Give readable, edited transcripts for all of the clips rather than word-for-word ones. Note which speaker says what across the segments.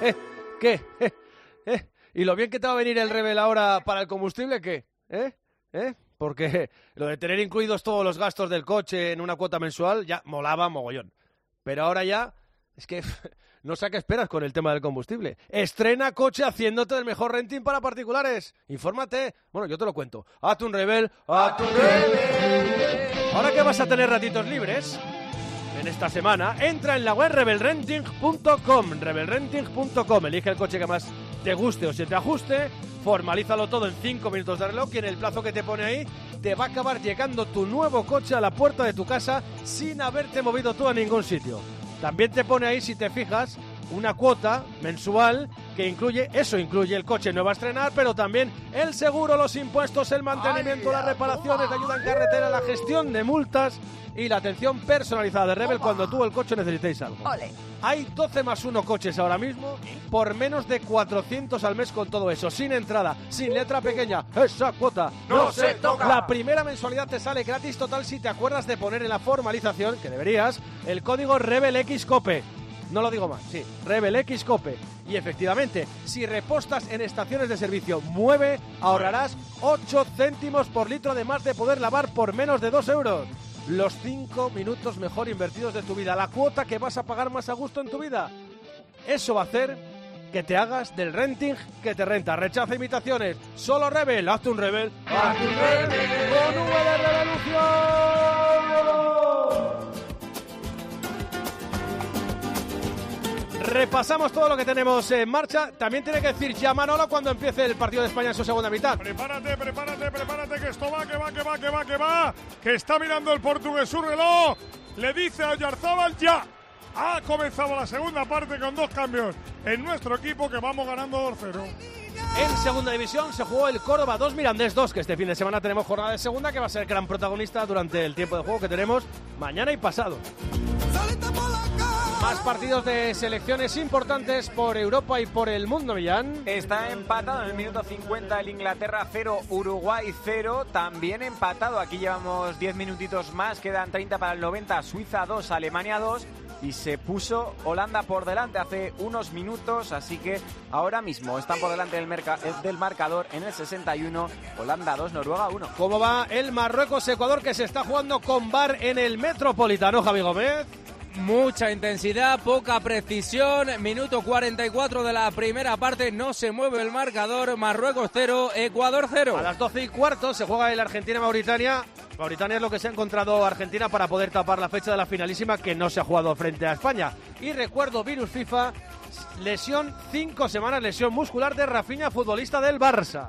Speaker 1: ¿Qué? ¿Y lo bien que te va a venir el Rebel ahora para el combustible, qué? Porque lo de tener incluidos todos los gastos del coche en una cuota mensual ya molaba mogollón. Pero ahora ya, es que no sé a qué esperas con el tema del combustible. Estrena coche haciéndote el mejor renting para particulares. Infórmate. Bueno, yo te lo cuento. Hazte un Rebel, hazte un Rebel. Ahora que vas a tener ratitos libres en esta semana, entra en la web rebelrenting.com. Rebelrenting.com. Elige el coche que más te guste o se te ajuste. Formalízalo todo en 5 minutos de reloj y en el plazo que te pone ahí te va a acabar llegando tu nuevo coche a la puerta de tu casa sin haberte movido tú a ningún sitio. También te pone ahí, si te fijas, una cuota mensual que incluye el coche nuevo a estrenar, pero también el seguro, los impuestos, el mantenimiento, las reparaciones, la ayuda en carretera, la gestión de multas y la atención personalizada de Rebel cuando tú o el coche necesitéis algo.
Speaker 2: Ole.
Speaker 1: Hay 12 más 1 coches ahora mismo por menos de 400 al mes con todo eso, sin entrada, sin letra pequeña. Esa cuota
Speaker 3: no se toca.
Speaker 1: La primera mensualidad te sale gratis total si te acuerdas de poner en la formalización, que deberías, el código RebelXCOPE. No lo digo más, sí, RebelXCOPE. Y efectivamente, si repostas en estaciones de servicio Mueve, ahorrarás 8 céntimos por litro, además de poder lavar por menos de 2 euros. Los 5 minutos mejor invertidos de tu vida, la cuota que vas a pagar más a gusto en tu vida. Eso va a hacer que te hagas del renting que te renta. Rechaza imitaciones. Solo Rebel. Hazte un Rebel.
Speaker 3: ¡Hazte un Rebel!
Speaker 1: ¡Con V de revolución! Repasamos todo lo que tenemos en marcha. También tiene que decir ya Manolo cuando empiece el partido de España en su segunda mitad.
Speaker 4: Prepárate, que esto va, que está mirando el portugués su reloj. Le dice a Oyarzábal ya. Ha comenzado la segunda parte con 2 cambios en nuestro equipo, que vamos ganando 2-0.
Speaker 1: En segunda división se jugó el Córdoba 2 Mirandés 2, que este fin de semana tenemos jornada de segunda, que va a ser gran protagonista durante el tiempo de juego que tenemos mañana y pasado. Más partidos de selecciones importantes por Europa y por el mundo, Millán.
Speaker 5: Está empatado en el minuto 50 el Inglaterra 0, Uruguay 0. También empatado, aquí llevamos 10 minutitos más, quedan 30 para el 90, Suiza 2, Alemania 2. Y se puso Holanda por delante hace unos minutos, así que ahora mismo están por delante del marcador en el 61, Holanda 2, Noruega 1.
Speaker 1: ¿Cómo va el Marruecos-Ecuador, que se está jugando con VAR en el Metropolitano, Javi Gómez?
Speaker 6: Mucha intensidad, poca precisión. Minuto 44 de la primera parte, no se mueve el marcador. Marruecos 0, Ecuador 0.
Speaker 1: A las 12:15 se juega el Argentina-Mauritania. Mauritania es lo que se ha encontrado Argentina para poder tapar la fecha de la finalísima, que no se ha jugado frente a España. Y recuerdo, virus FIFA, lesión 5 semanas, lesión muscular de Rafinha, futbolista del Barça.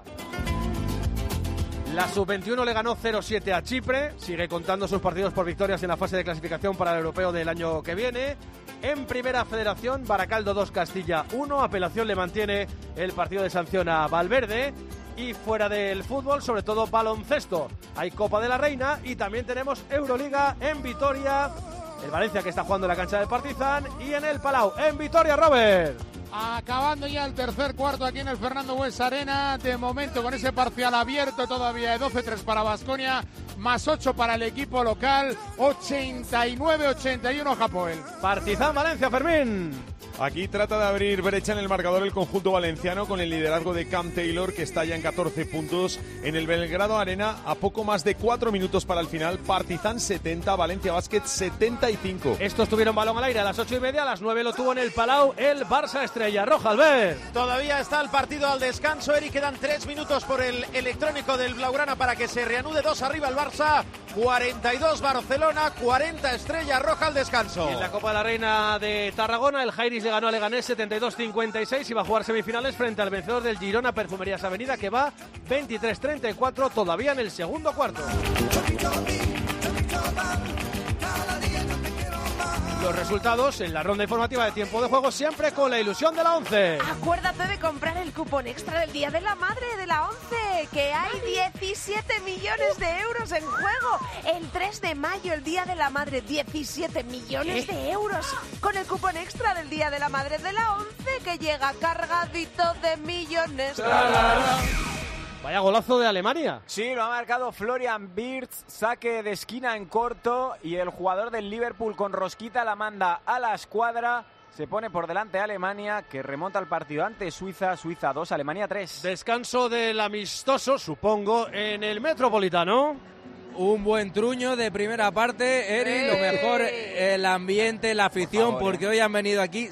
Speaker 1: La Sub-21 le ganó 0-7 a Chipre, sigue contando sus partidos por victorias en la fase de clasificación para el europeo del año que viene. En Primera Federación, Baracaldo 2, Castilla 1, apelación le mantiene el partido de sanción a Valverde. Y fuera del fútbol, sobre todo baloncesto, hay Copa de la Reina y también tenemos Euroliga en Vitoria. El Valencia, que está jugando en la cancha del Partizan, y en el Palau, en Vitoria, Robert.
Speaker 7: Acabando ya el tercer cuarto aquí en el Fernando Buesa Arena, de momento con ese parcial abierto todavía de 12-3 para Baskonia, más 8 para el equipo local, 89-81 Hapoel.
Speaker 1: Partizan Valencia, Fermín.
Speaker 8: Aquí trata de abrir brecha en el marcador el conjunto valenciano con el liderazgo de Cam Taylor, que está ya en 14 puntos en el Belgrado Arena a poco más de 4 minutos para el final. Partizan 70, Valencia Basket 75.
Speaker 1: Estos tuvieron balón al aire a las 8:30, a las 9 lo tuvo en el Palau el Barça Estrella Roja, Albert.
Speaker 9: Todavía está el partido al descanso, Eric, quedan 3 minutos por el electrónico del Blaugrana para que se reanude. 2 arriba el Barça, 42 Barcelona, 40 Estrella Roja al descanso.
Speaker 1: Y en la Copa de la Reina de Tarragona, el Jairis le ganó a Leganés 72-56 y va a jugar semifinales frente al vencedor del Girona Perfumerías Avenida, que va 23-34 todavía en el segundo cuarto. Los resultados en la ronda informativa de tiempo de juego, siempre con la ilusión de la 11.
Speaker 2: Acuérdate de comprar el cupón extra del Día de la Madre de la 11, que hay 17 millones de euros en juego. El 3 de mayo, el Día de la Madre, 17 millones de euros. Con el cupón extra del Día de la Madre de la 11, que llega cargadito de millones.
Speaker 1: Vaya golazo de Alemania.
Speaker 5: Sí, lo ha marcado Florian Wirtz, saque de esquina en corto, y el jugador del Liverpool con rosquita la manda a la escuadra. Se pone por delante Alemania, que remonta el partido ante Suiza. Suiza 2, Alemania 3.
Speaker 1: Descanso del amistoso, supongo, en el Metropolitano.
Speaker 6: Un buen truño de primera parte, Eri, lo mejor el ambiente, la afición, porque hoy han venido aquí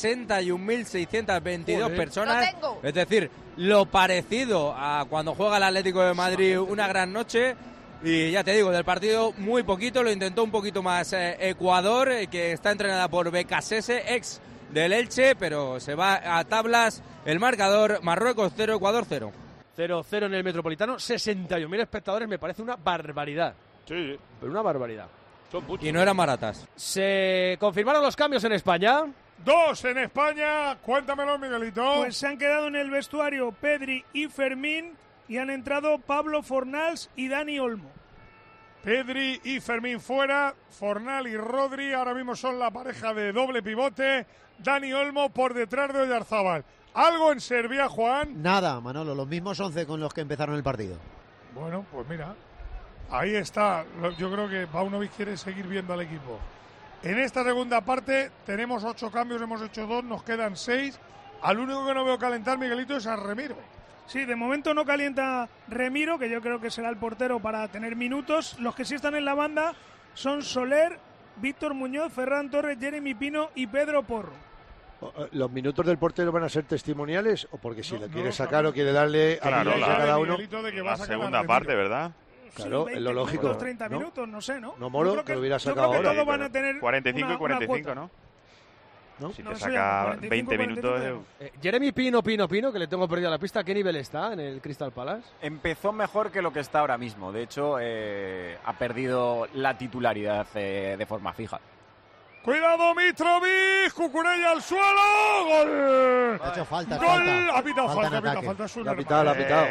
Speaker 6: 61.622 personas. Es decir, lo parecido a cuando juega el Atlético de Madrid una gran noche. Y ya te digo, del partido muy poquito, lo intentó un poquito más Ecuador, que está entrenada por Becasese, ex del Elche, pero se va a tablas el marcador, Marruecos 0, Ecuador 0.
Speaker 1: 0-0 en el Metropolitano, 61.000 espectadores, me parece una barbaridad.
Speaker 10: Sí,
Speaker 1: pero una barbaridad.
Speaker 10: Son muchos.
Speaker 6: Y no eran baratas.
Speaker 1: Se confirmaron los cambios en España.
Speaker 4: 2 en España, cuéntamelo, Miguelito.
Speaker 11: Pues se han quedado en el vestuario Pedri y Fermín y han entrado Pablo Fornals y Dani Olmo.
Speaker 4: Pedri y Fermín fuera, Fornal y Rodri ahora mismo son la pareja de doble pivote, Dani Olmo por detrás de Oyarzábal. ¿Algo en Serbia, Juan?
Speaker 12: Nada, Manolo, los mismos 11 con los que empezaron el partido.
Speaker 4: Bueno, pues mira, ahí está. Yo creo que Paunovic quiere seguir viendo al equipo. En esta segunda parte tenemos 8 cambios, hemos hecho 2, nos quedan 6. Al único que no veo calentar, Miguelito, es a Remiro.
Speaker 11: Sí, de momento no calienta Remiro, que yo creo que será el portero para tener minutos. Los que sí están en la banda son Soler, Víctor Muñoz, Ferran Torres, Jeremy Pino y Pedro Porro.
Speaker 13: ¿Los minutos del portero van a ser testimoniales o porque si le quiere sacar o quiere darle a cada uno?
Speaker 10: La segunda parte, ¿verdad?
Speaker 13: Claro, es lo lógico.
Speaker 11: Los 30 minutos, no sé, ¿no?
Speaker 13: No, Moro, que lo hubiera sacado ahora.
Speaker 11: Todos van a tener
Speaker 10: 45 y 45, ¿no? Si te saca 20 minutos...
Speaker 1: Jeremy Pino, que le tengo perdida la pista, ¿a qué nivel está en el Crystal Palace?
Speaker 5: Empezó mejor que lo que está ahora mismo. De hecho, ha perdido la titularidad de forma fija.
Speaker 4: ¡Cuidado, Mitrovic! ¡Cucurella al suelo! ¡Gol!
Speaker 12: Ha hecho falta.
Speaker 4: ¡Gol! Ha pitado falta.
Speaker 13: La ha pitado.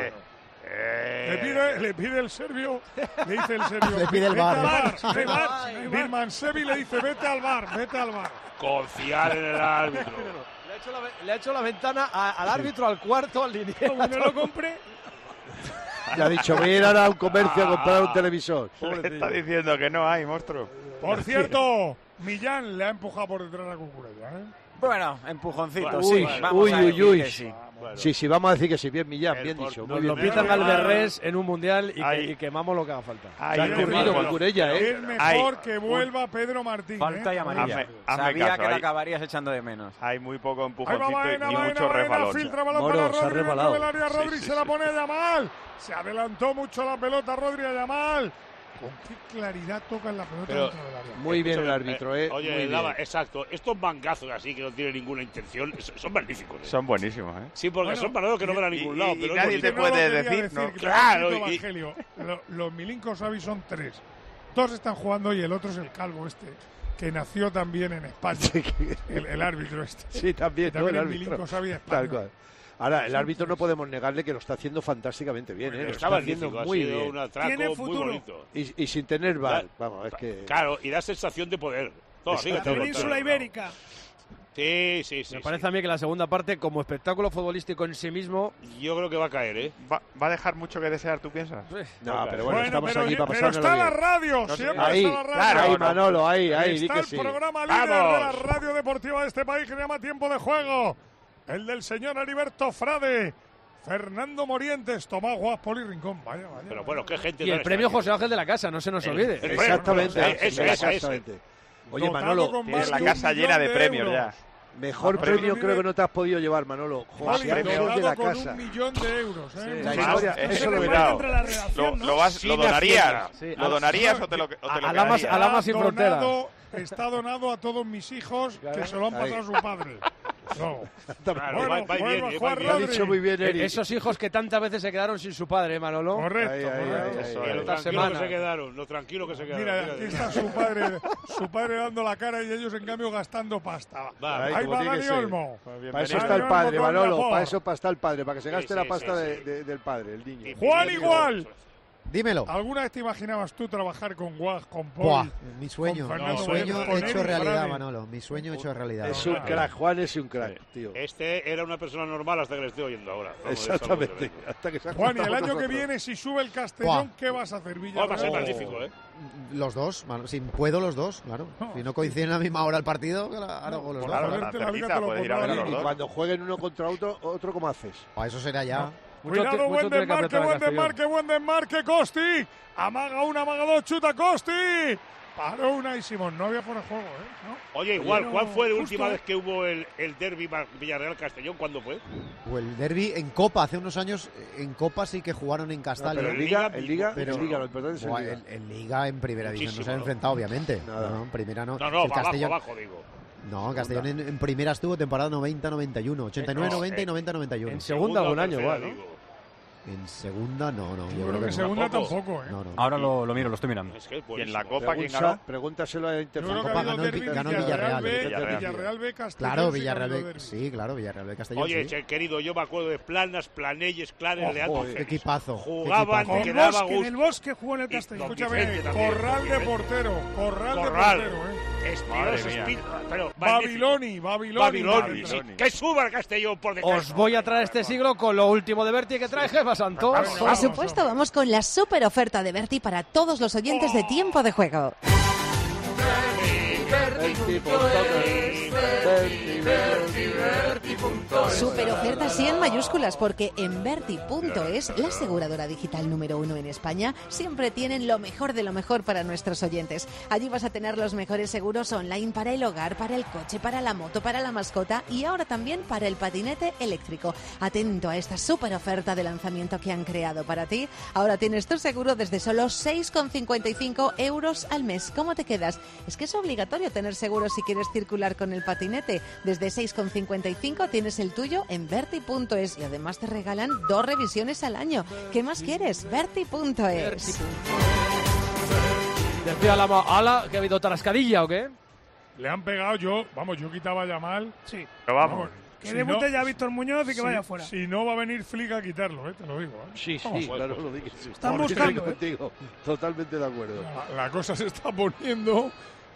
Speaker 4: Le pide el serbio, le dice el serbio.
Speaker 12: Le pide el VAR.
Speaker 4: Birmansevi le dice, vete al VAR.
Speaker 10: Confiar en el árbitro.
Speaker 1: Le ha hecho la ventana al árbitro, al cuarto, al liniero.
Speaker 11: Como no lo compre.
Speaker 13: Le ha dicho, voy a ir ahora a un comercio a comprar un televisor.
Speaker 10: Le está diciendo que no hay, monstruo.
Speaker 4: Por cierto, Millán le ha empujado por detrás a Cucurella, ¿eh?
Speaker 5: Bueno, empujoncito,
Speaker 13: Uy,
Speaker 5: sí. Vamos a decir que sí.
Speaker 13: Sí, vamos a decir que sí. Bien, Millán, bien dicho.
Speaker 1: Nos lo pitan al Berrés en un mundial y quemamos lo que haga falta.
Speaker 13: Se ha ocurrido Cucurella,
Speaker 4: Es mejor que vuelva Pedro Martín.
Speaker 5: Falta y amarilla. Sabía que la acabarías echando de menos.
Speaker 10: Hay muy poco empujoncito y mucho resbalón.
Speaker 4: Filtra balón
Speaker 13: Moro,
Speaker 4: para Rodri,
Speaker 13: se ha resbalado.
Speaker 4: Rodri se la pone a Yamal. Se adelantó mucho la pelota Rodri a Yamal. ¿Con qué claridad tocan la pelota dentro del área?
Speaker 13: Muy bien el árbitro, ¿eh?
Speaker 10: Oye,
Speaker 13: muy
Speaker 10: Lava,
Speaker 13: bien.
Speaker 10: exacto. Estos mangazos así que no tienen ninguna intención son magníficos.
Speaker 5: Son buenísimos, ¿eh?
Speaker 10: Sí, porque son para que no van a ningún lado. Pero
Speaker 5: nadie te puede decir, ¿no?
Speaker 10: Claro.
Speaker 4: Los Milinkovic son 3. 2 están jugando y el otro es el calvo que nació también en España. El árbitro este.
Speaker 13: Sí, también.
Speaker 4: También
Speaker 13: el
Speaker 4: el
Speaker 13: árbitro.
Speaker 4: Milinkovic español.
Speaker 13: Tal cual. Ahora, el árbitro no podemos negarle que lo está haciendo fantásticamente bien, ¿eh? Lo está haciendo muy bien.
Speaker 10: Un atraco muy bonito.
Speaker 13: Y sin tener VAR. Vamos, es que...
Speaker 10: Claro, y da sensación de poder.
Speaker 11: La península ibérica.
Speaker 10: Sí.
Speaker 1: Me parece a mí que la segunda parte, como espectáculo futbolístico en sí mismo...
Speaker 10: Yo creo que va a caer, ¿eh?
Speaker 5: ¿Va a dejar mucho que desear, tú piensas?
Speaker 13: No, pero bueno, estamos aquí para
Speaker 4: Pero
Speaker 13: pasárnoslo
Speaker 4: está la
Speaker 13: bien.
Speaker 4: radio, siempre
Speaker 13: ahí,
Speaker 4: está la radio.
Speaker 13: Claro, ahí, Manolo, ahí, di
Speaker 4: está
Speaker 13: que
Speaker 4: el
Speaker 13: sí.
Speaker 4: programa líder de la radio deportiva de este país que se llama Tiempo de Juego. El del señor Heriberto Frade, Fernando Morientes, Tomás Guas, Poli Rincón. Vaya.
Speaker 10: Pero bueno, qué gente.
Speaker 1: Y el premio José Ángel de la Casa, no se nos olvide.
Speaker 13: Exactamente.
Speaker 10: Exactamente.
Speaker 13: Oye, Manolo,
Speaker 5: la casa llena de premios ya.
Speaker 13: Mejor premio creo que no te has podido llevar, Manolo. José Ángel de la
Speaker 4: con
Speaker 13: Casa.
Speaker 4: 1 millón de euros.
Speaker 13: La historia, eso lo
Speaker 5: cuidado. ¿Lo donarías? ¿Lo donarías o te lo quedarías?
Speaker 1: A Lamas sin frontera.
Speaker 4: Está donado a todos mis hijos que se lo han pasado a su padre. No.
Speaker 10: Claro,
Speaker 13: Lo ha dicho muy bien, Eri.
Speaker 1: Esos hijos que tantas veces se quedaron sin su padre, Manolo.
Speaker 4: Correcto.
Speaker 10: Lo tranquilo que se quedaron.
Speaker 4: Mira, aquí está su padre dando la cara y ellos en cambio gastando pasta. Ahí va Dani Olmo.
Speaker 13: Para eso está el padre, Manolo. Para eso está el padre, para que se gaste la pasta del padre, el niño.
Speaker 4: Juan igual.
Speaker 12: Dímelo.
Speaker 4: ¿Alguna vez te imaginabas tú trabajar con Guas, con Paul?
Speaker 12: Buah, mi sueño.
Speaker 4: con
Speaker 12: Mi
Speaker 4: Fernando
Speaker 12: sueño
Speaker 4: Valverde, con
Speaker 12: hecho
Speaker 4: Eric,
Speaker 12: realidad,
Speaker 4: Brady?
Speaker 12: Manolo. Mi sueño hecho realidad.
Speaker 13: Es un crack, Juan es un crack, tío.
Speaker 14: Este era una persona normal hasta que le estoy oyendo ahora. Vamos,
Speaker 13: Exactamente. Hasta que se ha
Speaker 4: Juan, y el
Speaker 13: juntado
Speaker 4: año que
Speaker 13: nosotros.
Speaker 4: viene, si sube el Castellón,
Speaker 12: Buah.
Speaker 4: ¿qué vas a hacer, Villarreal?
Speaker 14: Va a ser magnífico, ¿eh?
Speaker 12: Los dos, si puedo los dos, claro. Si no coinciden a la misma hora el partido, hago los dos.
Speaker 14: Claro, la cerquita, puedes ir a ver a los
Speaker 13: Y
Speaker 14: dos.
Speaker 13: cuando jueguen uno contra otro ¿cómo haces?
Speaker 12: Eso será ya.
Speaker 4: Cuidado, buen desmarque, Costi. Amaga una, amaga dos, chuta Costi. Paró una y Simón. No había fuera de juego, ¿eh? ¿No?
Speaker 14: Oye, igual, ¿cuál fue la última
Speaker 4: justo,
Speaker 14: vez que hubo el derbi Villarreal-Castellón? ¿Cuándo fue?
Speaker 12: O el derbi en Copa, hace unos años, en Copa sí que jugaron en Castalia.
Speaker 13: Pero en Liga, lo importante es en Liga.
Speaker 12: En Liga, en Primera División no se han
Speaker 14: ¿no?
Speaker 12: enfrentado, obviamente.
Speaker 13: Nada.
Speaker 12: No, en Primera no.
Speaker 14: No,
Speaker 12: El Castellón,
Speaker 14: abajo, digo.
Speaker 12: No, Castellón en Primera estuvo temporada 90-91, 89-90 y 90-91.
Speaker 1: En segunda algún año
Speaker 14: tercera,
Speaker 1: igual, ¿no?
Speaker 14: digo.
Speaker 12: En segunda no.
Speaker 4: Yo creo que en segunda tampoco, ¿eh?
Speaker 12: No.
Speaker 5: Ahora lo miro, lo estoy mirando.
Speaker 14: Es que es
Speaker 10: Y en la
Speaker 14: buenísimo.
Speaker 10: Copa, ¿quién ganó?
Speaker 13: Pregúntaselo a
Speaker 4: Yo
Speaker 13: Interfaz.
Speaker 4: creo que ha
Speaker 12: Copa
Speaker 4: habido
Speaker 12: ganó el
Speaker 4: derbi
Speaker 12: ganó
Speaker 4: Villarreal B,
Speaker 10: Villarreal.
Speaker 4: Villarreal B, Castellón.
Speaker 12: Claro,
Speaker 4: sí que ha habido
Speaker 12: Villarreal
Speaker 4: derbi.
Speaker 12: sí, claro, Villarreal B Castellón.
Speaker 14: Oye,
Speaker 12: sí.
Speaker 14: querido, yo me acuerdo de Planas, Planelles, Clanes, de Alto
Speaker 12: Qué
Speaker 14: Celis.
Speaker 12: equipazo.
Speaker 14: Jugaban,
Speaker 12: qué equipazo.
Speaker 14: que
Speaker 4: Con
Speaker 14: daba
Speaker 4: Bosque, en
Speaker 14: gusto.
Speaker 4: el Bosque jugó en el Castellón.
Speaker 14: Don
Speaker 4: Escúchame,
Speaker 14: Vicente también,
Speaker 4: Corral
Speaker 14: Don
Speaker 4: de
Speaker 14: Vicente.
Speaker 4: portero, Corral de
Speaker 14: Corral.
Speaker 4: portero, ¿eh?
Speaker 14: Estirosos,
Speaker 10: Madre mía.
Speaker 14: pero
Speaker 4: Babiloni.
Speaker 14: Babiloni, sí. Que suba el Castellón por detrás.
Speaker 1: Os voy a traer este siglo con lo último de Berti que trae Jefa Santos.
Speaker 2: Por supuesto, vamos con la super oferta de Berti para todos los oyentes de Tiempo de Juego. Super oferta sí en mayúsculas, porque en Berti.es, la aseguradora digital número 1 en España, siempre tienen lo mejor de lo mejor para nuestros oyentes. Allí vas a tener los mejores seguros online para el hogar, para el coche, para la moto, para la mascota y ahora también para el patinete eléctrico. Atento a esta super oferta de lanzamiento que han creado para ti. Ahora tienes tu seguro desde solo 6,55 euros al mes. ¿Cómo te quedas? Es que es obligatorio tener seguro si quieres circular con el patinete. Desde 6,55 tienes el tuyo en Berti.es y además te regalan 2 revisiones al año. ¿Qué más quieres? Berti.es.
Speaker 1: Decía la ala que ha habido tarascadilla o qué.
Speaker 4: Le han pegado yo quitaba a Yamal.
Speaker 11: Sí.
Speaker 10: Pero vamos.
Speaker 11: Que
Speaker 4: Si
Speaker 11: debute
Speaker 4: no-
Speaker 11: ya Víctor Muñoz y que
Speaker 4: si-
Speaker 11: vaya fuera.
Speaker 4: Si no va a venir Flick a quitarlo, te lo digo.
Speaker 13: Sí,
Speaker 4: Vamos,
Speaker 13: claro, lo digo.
Speaker 11: Están
Speaker 13: Porque
Speaker 11: buscando,
Speaker 13: estoy contigo. Totalmente de acuerdo.
Speaker 4: La cosa se está poniendo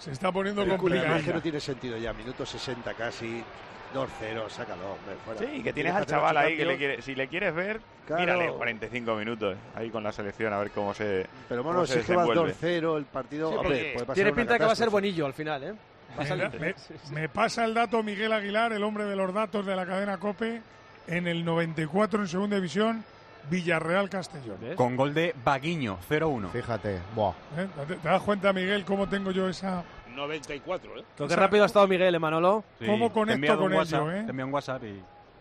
Speaker 13: Pero
Speaker 4: complicada.
Speaker 13: es que no tiene sentido ya, minuto 60 casi, 2-0, sácalo, hombre, fuera.
Speaker 10: Sí, que tienes
Speaker 13: Hacer
Speaker 10: al chaval
Speaker 13: 8
Speaker 10: ahí que
Speaker 13: cambios.
Speaker 10: si le quieres ver,
Speaker 13: Claro.
Speaker 10: mírale 45 minutos ahí con la selección a ver cómo se
Speaker 13: Pero
Speaker 10: cómo
Speaker 13: bueno,
Speaker 10: se
Speaker 13: si es que va
Speaker 10: desenvuelve.
Speaker 13: 2-0 el partido,
Speaker 1: Sí,
Speaker 13: hombre,
Speaker 1: porque
Speaker 13: puede pasar
Speaker 1: tiene
Speaker 13: una
Speaker 1: pinta de que va a ser
Speaker 13: catástrofe.
Speaker 1: buenillo al final, ¿eh? Va a salir.
Speaker 4: Me pasa el dato Miguel Aguilar, el hombre de los datos de la cadena COPE, en el 94 en segunda división, Villarreal Castellón.
Speaker 5: Con gol de Baguiño, 0-1.
Speaker 12: Fíjate, buah.
Speaker 4: ¿Te das cuenta, Miguel, cómo tengo yo esa...
Speaker 14: 94, ¿eh?
Speaker 1: Qué rápido ha estado Miguel, Manolo.
Speaker 4: ¿Cómo conecto con ello,
Speaker 5: Te envío un WhatsApp y...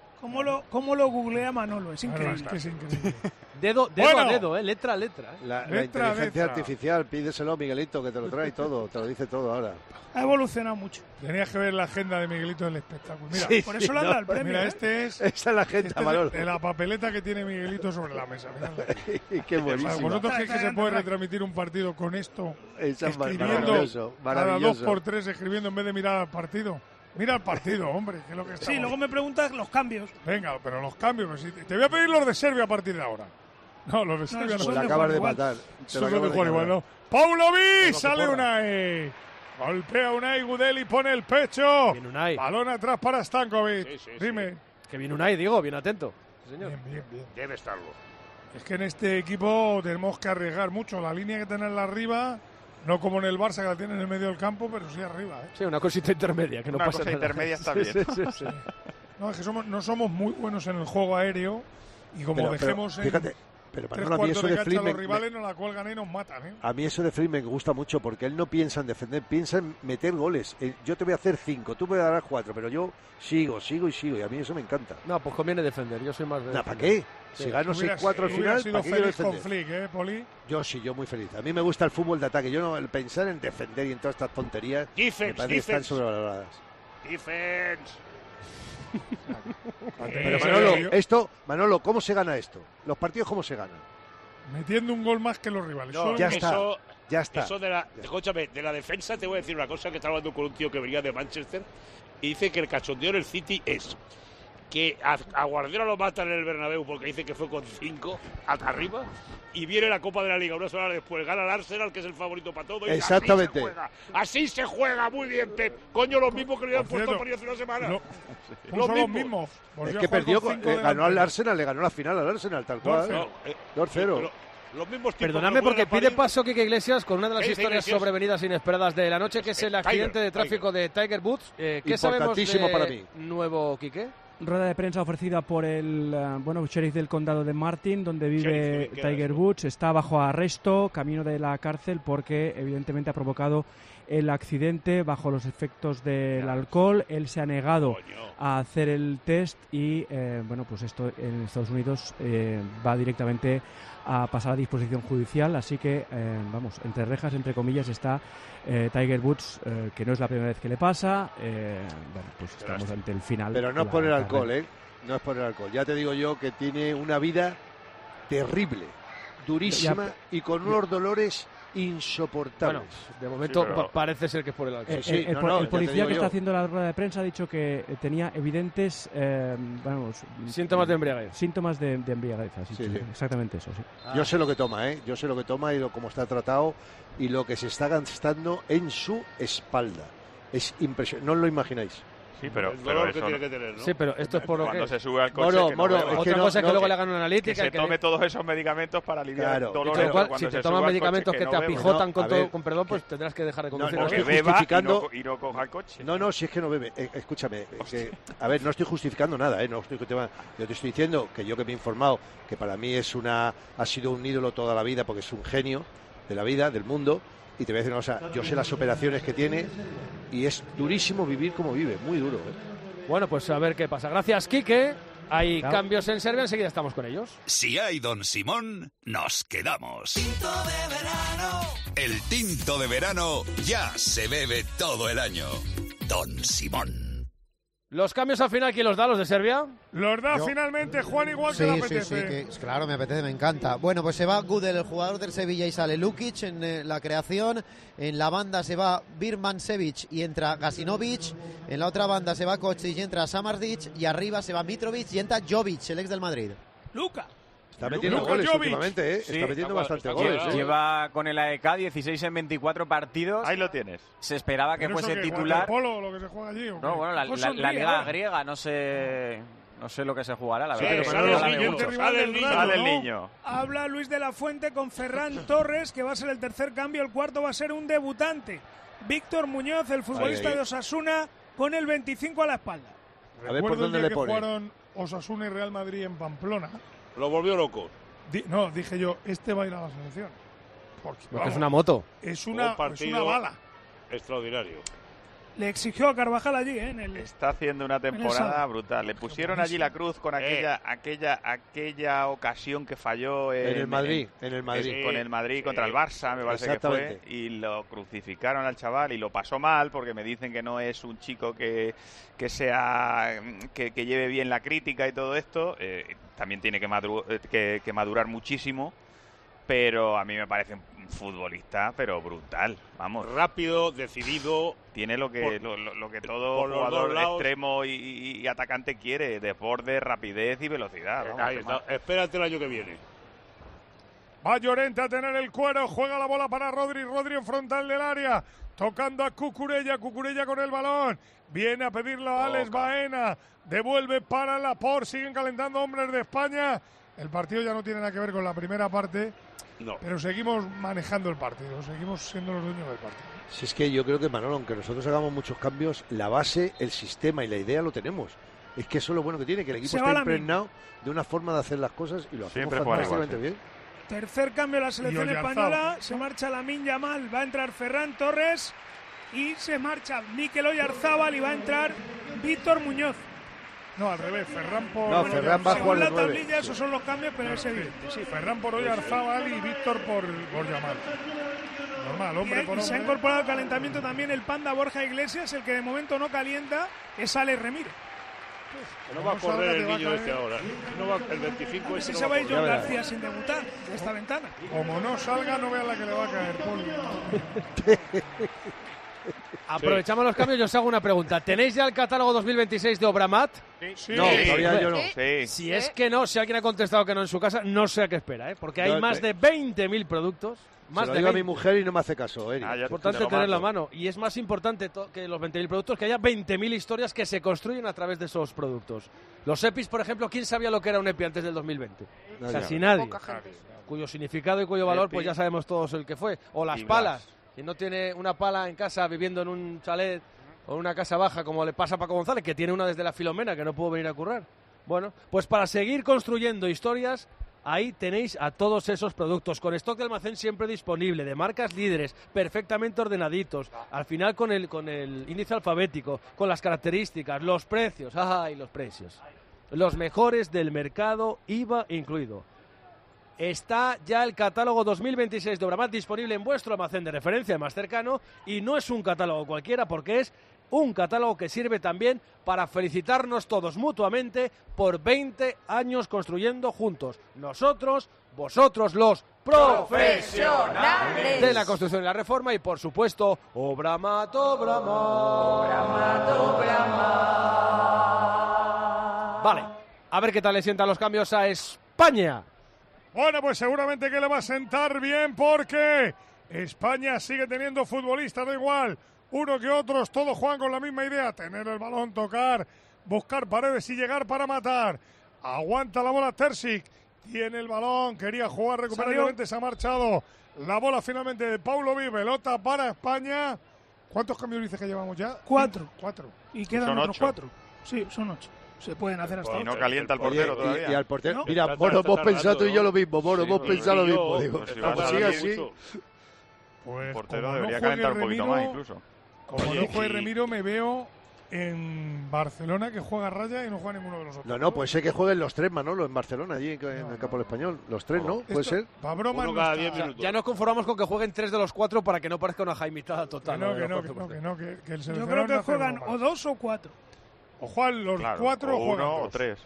Speaker 11: ¿Cómo lo googlea Manolo? Es
Speaker 4: Claro,
Speaker 11: increíble.
Speaker 4: es que es increíble.
Speaker 1: Dedo
Speaker 4: Bueno.
Speaker 1: a dedo, letra a letra.
Speaker 13: La
Speaker 4: Letra,
Speaker 13: inteligencia
Speaker 4: letra.
Speaker 13: artificial, pídeselo, Miguelito, que te lo trae todo, te lo dice todo ahora.
Speaker 11: Ha evolucionado mucho.
Speaker 4: Tenías que ver la agenda de Miguelito del espectáculo. Mira,
Speaker 13: Sí,
Speaker 11: Por eso
Speaker 13: sí,
Speaker 11: le han
Speaker 13: no,
Speaker 11: dado el premio.
Speaker 4: mira,
Speaker 11: ¿eh?
Speaker 4: este es...
Speaker 13: Esa es la gente,
Speaker 4: Este es
Speaker 13: Manolo.
Speaker 4: de la papeleta que tiene Miguelito sobre la mesa. Mirad.
Speaker 13: Qué buenísimo.
Speaker 4: ¿Vosotros creéis que se puede retransmitir un partido con esto?
Speaker 13: Esa es
Speaker 4: Escribiendo
Speaker 13: maravilloso,
Speaker 4: cada
Speaker 13: maravilloso.
Speaker 4: 2x3 escribiendo en vez de mirar al partido. Mira el partido, hombre, que es lo que está.
Speaker 11: Sí, luego me preguntas los cambios.
Speaker 4: Venga, pero los cambios. Pero si te voy a pedir los de Serbia a partir de ahora. No, los de Serbia no.
Speaker 11: esos
Speaker 13: Pues
Speaker 11: son
Speaker 13: la
Speaker 11: de
Speaker 13: acabas de
Speaker 11: Juan
Speaker 13: matar.
Speaker 4: Esos son de jugar igual, ¿no? ¡Paunovic! Sale Unai. Golpea Unai, Gudeli pone el pecho.
Speaker 1: Bien Unai.
Speaker 4: Balón atrás para Stankovic.
Speaker 14: Sí, sí, sí.
Speaker 4: Dime.
Speaker 1: Que bien Unai, digo, bien atento. Sí, señor.
Speaker 4: Bien.
Speaker 14: Debe estarlo.
Speaker 4: Es que en este equipo tenemos que arriesgar mucho. La línea hay que tenerla arriba, no como en el Barça que la tiene en el medio del campo, pero sí arriba. ¿eh?
Speaker 1: Sí, una cosita intermedia, que no
Speaker 10: Una
Speaker 1: pasa
Speaker 10: cosa
Speaker 1: nada.
Speaker 10: intermedia está
Speaker 1: Sí,
Speaker 10: bien.
Speaker 1: sí.
Speaker 4: No, es que no somos muy buenos en el juego aéreo y como dejemos en
Speaker 13: fíjate, pero
Speaker 4: tres
Speaker 13: Manolo, a mí
Speaker 4: cuartos
Speaker 13: eso
Speaker 4: de
Speaker 13: de
Speaker 4: cancha
Speaker 13: Flynn
Speaker 4: a los
Speaker 13: me-
Speaker 4: rivales nos la cuelgan y nos matan. ¿eh?
Speaker 13: A mí eso de Flynn me gusta mucho porque él no piensa en defender, piensa en meter goles. Yo te voy a hacer 5, tú me vas a dar 4, pero yo sigo y a mí eso me encanta.
Speaker 1: No, pues conviene defender, yo soy más de...
Speaker 13: ¿Para qué? Si
Speaker 1: Sí.
Speaker 13: gano
Speaker 4: Hubieras-
Speaker 13: 6-4 al
Speaker 4: hubieras
Speaker 13: final,
Speaker 4: sido
Speaker 13: ¿para qué quiero
Speaker 4: feliz con
Speaker 13: defender?
Speaker 4: Flick, ¿eh, Poli?
Speaker 13: Yo muy feliz. A mí me gusta el fútbol de ataque. Yo no, el pensar en defender y en todas estas tonterías
Speaker 14: Defense,
Speaker 13: me parece que están
Speaker 14: defense.
Speaker 13: sobrevaloradas.
Speaker 14: Defense.
Speaker 13: Pero Manolo, ¿cómo se gana esto? Los partidos, ¿cómo se ganan?
Speaker 4: Metiendo un gol más que los rivales.
Speaker 14: No,
Speaker 4: Solo-
Speaker 13: ya está.
Speaker 14: eso,
Speaker 13: Ya está.
Speaker 14: Eso escúchame, de la defensa te voy a decir una cosa que estaba hablando con un tío que venía de Manchester y dice que el cachondeo en el City es que a Guardiola lo matan en el Bernabéu porque dice que fue con 5 arriba y viene la Copa de la Liga una sola después, gana el Arsenal, que es el favorito para todo. Y
Speaker 13: exactamente.
Speaker 14: Así se juega, muy bien, Pep. Coño, los mismos que le habían puesto por hace una semana.
Speaker 4: Los mismos.
Speaker 13: Es que perdió, ganó al Arsenal, le ganó la final al Arsenal, tal cual. 2-0.
Speaker 14: Los mismos
Speaker 1: Perdonadme porque pide paso Quique Iglesias con una de las historias sobrevenidas inesperadas de la noche, que es el accidente de tráfico de Tiger Woods. ¿Qué sabemos de
Speaker 13: para mí.
Speaker 1: nuevo, Quique?
Speaker 15: Rueda de prensa ofrecida por el sheriff del condado de Martin, donde vive Tiger Woods. Está bajo arresto, camino de la cárcel, porque evidentemente ha provocado el accidente bajo los efectos del alcohol. Él se ha negado a hacer el test y pues esto en Estados Unidos va directamente a pasar a disposición judicial, así que entre rejas, entre comillas, está Tiger Woods, que no es la primera vez que le pasa. Pues estamos ante el final.
Speaker 13: Pero no es por el alcohol, no es por el alcohol. Ya te digo yo que tiene una vida terrible, durísima y con unos dolores insoportables.
Speaker 1: Bueno, de momento parece ser que es por el alcohol.
Speaker 15: El policía que está haciendo la rueda de prensa ha dicho que tenía evidentes
Speaker 1: síntomas de embriaguez.
Speaker 15: Síntomas de embriaguez, exactamente eso. Sí.
Speaker 13: Yo sé lo que toma, yo sé lo que toma y cómo está tratado y lo que se está gastando en su espalda. Es impresionante, no os lo imagináis.
Speaker 10: Sí, pero
Speaker 14: eso tiene que tener, ¿no?
Speaker 1: Sí, pero esto es por lo
Speaker 10: cuando se sube al coche.
Speaker 1: Otra cosa es que luego le hagan una analítica.
Speaker 10: Que se tome todos esos medicamentos para aliviar el dolor.
Speaker 1: Si te tomas medicamentos que te apijotan con perdón, pues tendrás que dejar de conducir.
Speaker 10: No, que beba y no coja el coche.
Speaker 13: No, si es que no bebe. Escúchame, no estoy justificando nada, yo te estoy diciendo que yo que me he informado, que para mí ha sido un ídolo toda la vida, porque es un genio de la vida, del mundo. Y te voy a decir una cosa, yo sé las operaciones que tiene y es durísimo vivir como vive, muy duro.
Speaker 1: Bueno, pues a ver qué pasa. Gracias, Quique. Hay cambios en Serbia, enseguida estamos con ellos.
Speaker 16: Si hay Don Simón, nos quedamos. Tinto de verano. El tinto de verano ya se bebe todo el año. Don Simón.
Speaker 1: ¿Los cambios al final quién los da, los de Serbia?
Speaker 4: Los da finalmente Juan, igual que le apetece.
Speaker 12: Sí, claro, me apetece, me encanta. Bueno, pues se va Gudel, el jugador del Sevilla, y sale Lukic en la creación. En la banda se va Birmancevic y entra Gasinovic. En la otra banda se va Kocic y entra Samardzic. Y arriba se va Mitrovic y entra Jovic, el ex del Madrid.
Speaker 11: Luka.
Speaker 13: Está metiendo goles últimamente,
Speaker 5: Sí,
Speaker 13: está metiendo bastante goles.
Speaker 5: Lleva con el AEK 16 en 24 partidos.
Speaker 10: Ahí lo tienes.
Speaker 5: Se esperaba que fuese titular.
Speaker 4: Lo que se juega allí, ¿o qué?
Speaker 5: No, bueno, la Liga griega, no sé lo que se jugará, la verdad.
Speaker 14: Sale el niño.
Speaker 11: Habla Luis de la Fuente con Ferran Torres, que va a ser el tercer cambio. El cuarto va a ser un debutante. Víctor Muñoz, el futbolista de Osasuna, con el 25 a la espalda.
Speaker 13: A ver por dónde le pone.
Speaker 4: Jugaron Osasuna y Real Madrid en Pamplona.
Speaker 14: Lo volvió loco.
Speaker 4: Dije yo, este va a ir a la selección.
Speaker 1: Porque es una moto.
Speaker 4: Es una bala.
Speaker 14: Extraordinario.
Speaker 11: Le exigió a Carvajal allí,
Speaker 10: Está haciendo una temporada brutal. Le pusieron allí la cruz con aquella ocasión que falló
Speaker 13: en el Madrid.
Speaker 10: Con el Madrid contra el Barça, me parece que fue. Y lo crucificaron al chaval y lo pasó mal porque me dicen que no es un chico que lleve bien la crítica y todo esto. También tiene que madurar muchísimo. Pero a mí me parece un futbolista, pero brutal, vamos.
Speaker 14: Rápido, decidido.
Speaker 10: Tiene lo que todo jugador extremo y atacante quiere: desborde, rapidez y velocidad.
Speaker 14: Ahí está. Espérate el año que viene.
Speaker 4: Va Llorente a tener el cuero, juega la bola para Rodri en frontal del área, tocando a Cucurella con el balón, viene a pedirlo a Alex Baena, devuelve para Laporte, siguen calentando hombres de España. El partido ya no tiene nada que ver con la primera parte, pero seguimos manejando el partido, seguimos siendo los dueños del partido.
Speaker 13: Si es que yo creo que, Manolo, aunque nosotros hagamos muchos cambios, la base, el sistema y la idea lo tenemos. Es que eso es lo bueno que tiene, que el equipo está impregnado de una forma de hacer las cosas y lo hacemos fantásticamente bien.
Speaker 11: Tercer cambio de la selección española, se marcha Lamine Yamal, va a entrar Ferran Torres y se marcha Mikel Oyarzábal y va a entrar Víctor Muñoz.
Speaker 4: No, al revés, Ferran por...
Speaker 13: No, Ferran va a jugar de 9.
Speaker 11: Según la tablilla, esos son los cambios, pero es evidente.
Speaker 4: Sí, Ferran por Oyarzábal y Víctor por Yamal. Normal, hombre por hombre.
Speaker 11: Se ha incorporado al calentamiento también el Panda Borja Iglesias, el que de momento no calienta es Alex Remírez.
Speaker 14: No va a correr el niño este ahora. No va, el 25
Speaker 11: ese se va a ir John García sin debutar de esta ventana.
Speaker 4: Como no salga, no vea la que le va a caer.
Speaker 1: Aprovechamos los cambios y os hago una pregunta. ¿Tenéis ya el catálogo 2026 de Obramat?
Speaker 13: Sí. No, todavía yo no.
Speaker 10: Sí.
Speaker 1: Si es que no, si alguien ha contestado que no en su casa, no sé a qué espera, ¿eh? Porque hay más de 20.000 productos. Más
Speaker 13: Se lo
Speaker 1: de
Speaker 13: digo
Speaker 1: 20.
Speaker 13: a mi mujer y no me hace caso, Eric.
Speaker 1: Es importante tenerlo a mano. Y es más importante que los 20.000 productos, que haya 20.000 historias que se construyen a través de esos productos. Los EPIs, por ejemplo, ¿quién sabía lo que era un EPI antes del 2020? Casi nadie. Cuyo significado y cuyo valor, pues ya sabemos todos el que fue. O las palas. Quien no tiene una pala en casa viviendo en un chalet o en una casa baja, como le pasa a Paco González, que tiene una desde la Filomena, que no pudo venir a currar. Bueno, pues para seguir construyendo historias, ahí tenéis a todos esos productos, con stock de almacén siempre disponible, de marcas líderes, perfectamente ordenaditos, al final con el índice alfabético, con las características, los precios, ¡ay, los precios! Los mejores del mercado, IVA incluido. Está ya el catálogo 2026 de Obramat disponible en vuestro almacén de referencia más cercano, y no es un catálogo cualquiera, porque es un catálogo que sirve también para felicitarnos todos mutuamente por 20 años construyendo juntos. Nosotros, vosotros, los profesionales de la construcción y la reforma, y por supuesto, Obramat, Obramat, Obramat. Vale, a ver qué tal le sientan los cambios a España.
Speaker 4: Bueno, pues seguramente que le va a sentar bien, porque España sigue teniendo futbolistas, da igual, uno que otros, todos juegan con la misma idea: tener el balón, tocar, buscar paredes y llegar para matar. Aguanta la bola Terzic, tiene el balón, quería jugar, recuperar Llorente, se ha marchado. La bola finalmente de Paulovic, pelota para España. ¿Cuántos cambios dices que llevamos ya?
Speaker 11: 4.
Speaker 4: 4.
Speaker 11: Y quedan otros 4. Sí, son 8. Se pueden hacer hasta 8.
Speaker 10: Y no calienta el portero todavía.
Speaker 13: Y al portero,
Speaker 11: ¿no?
Speaker 13: Mira, Mono, hemos pensado tú y yo lo mismo, Mono, hemos pensado lo mismo. Digo,
Speaker 10: pues
Speaker 13: sigue así.
Speaker 4: Pues
Speaker 10: el portero
Speaker 4: como
Speaker 10: debería
Speaker 4: no
Speaker 10: calentar un
Speaker 4: juegue
Speaker 10: poquito
Speaker 4: Remiro,
Speaker 10: más incluso.
Speaker 4: Como no juegue Remiro, me veo en Barcelona, que juega Raya y no juega ninguno de los otros.
Speaker 13: No, puede ser que jueguen los tres, Manolo, en Barcelona, allí en el campo del Español. Los tres, ¿no? ¿Puede ser?
Speaker 4: Para broma,
Speaker 1: ya nos conformamos con que jueguen 3 de los 4 para que no parezca una jaimitada total.
Speaker 4: Que el
Speaker 11: Yo creo que juegan o 2 o 4.
Speaker 4: O juegan los 4 o juegan
Speaker 10: 1 o
Speaker 4: dos.
Speaker 10: 3.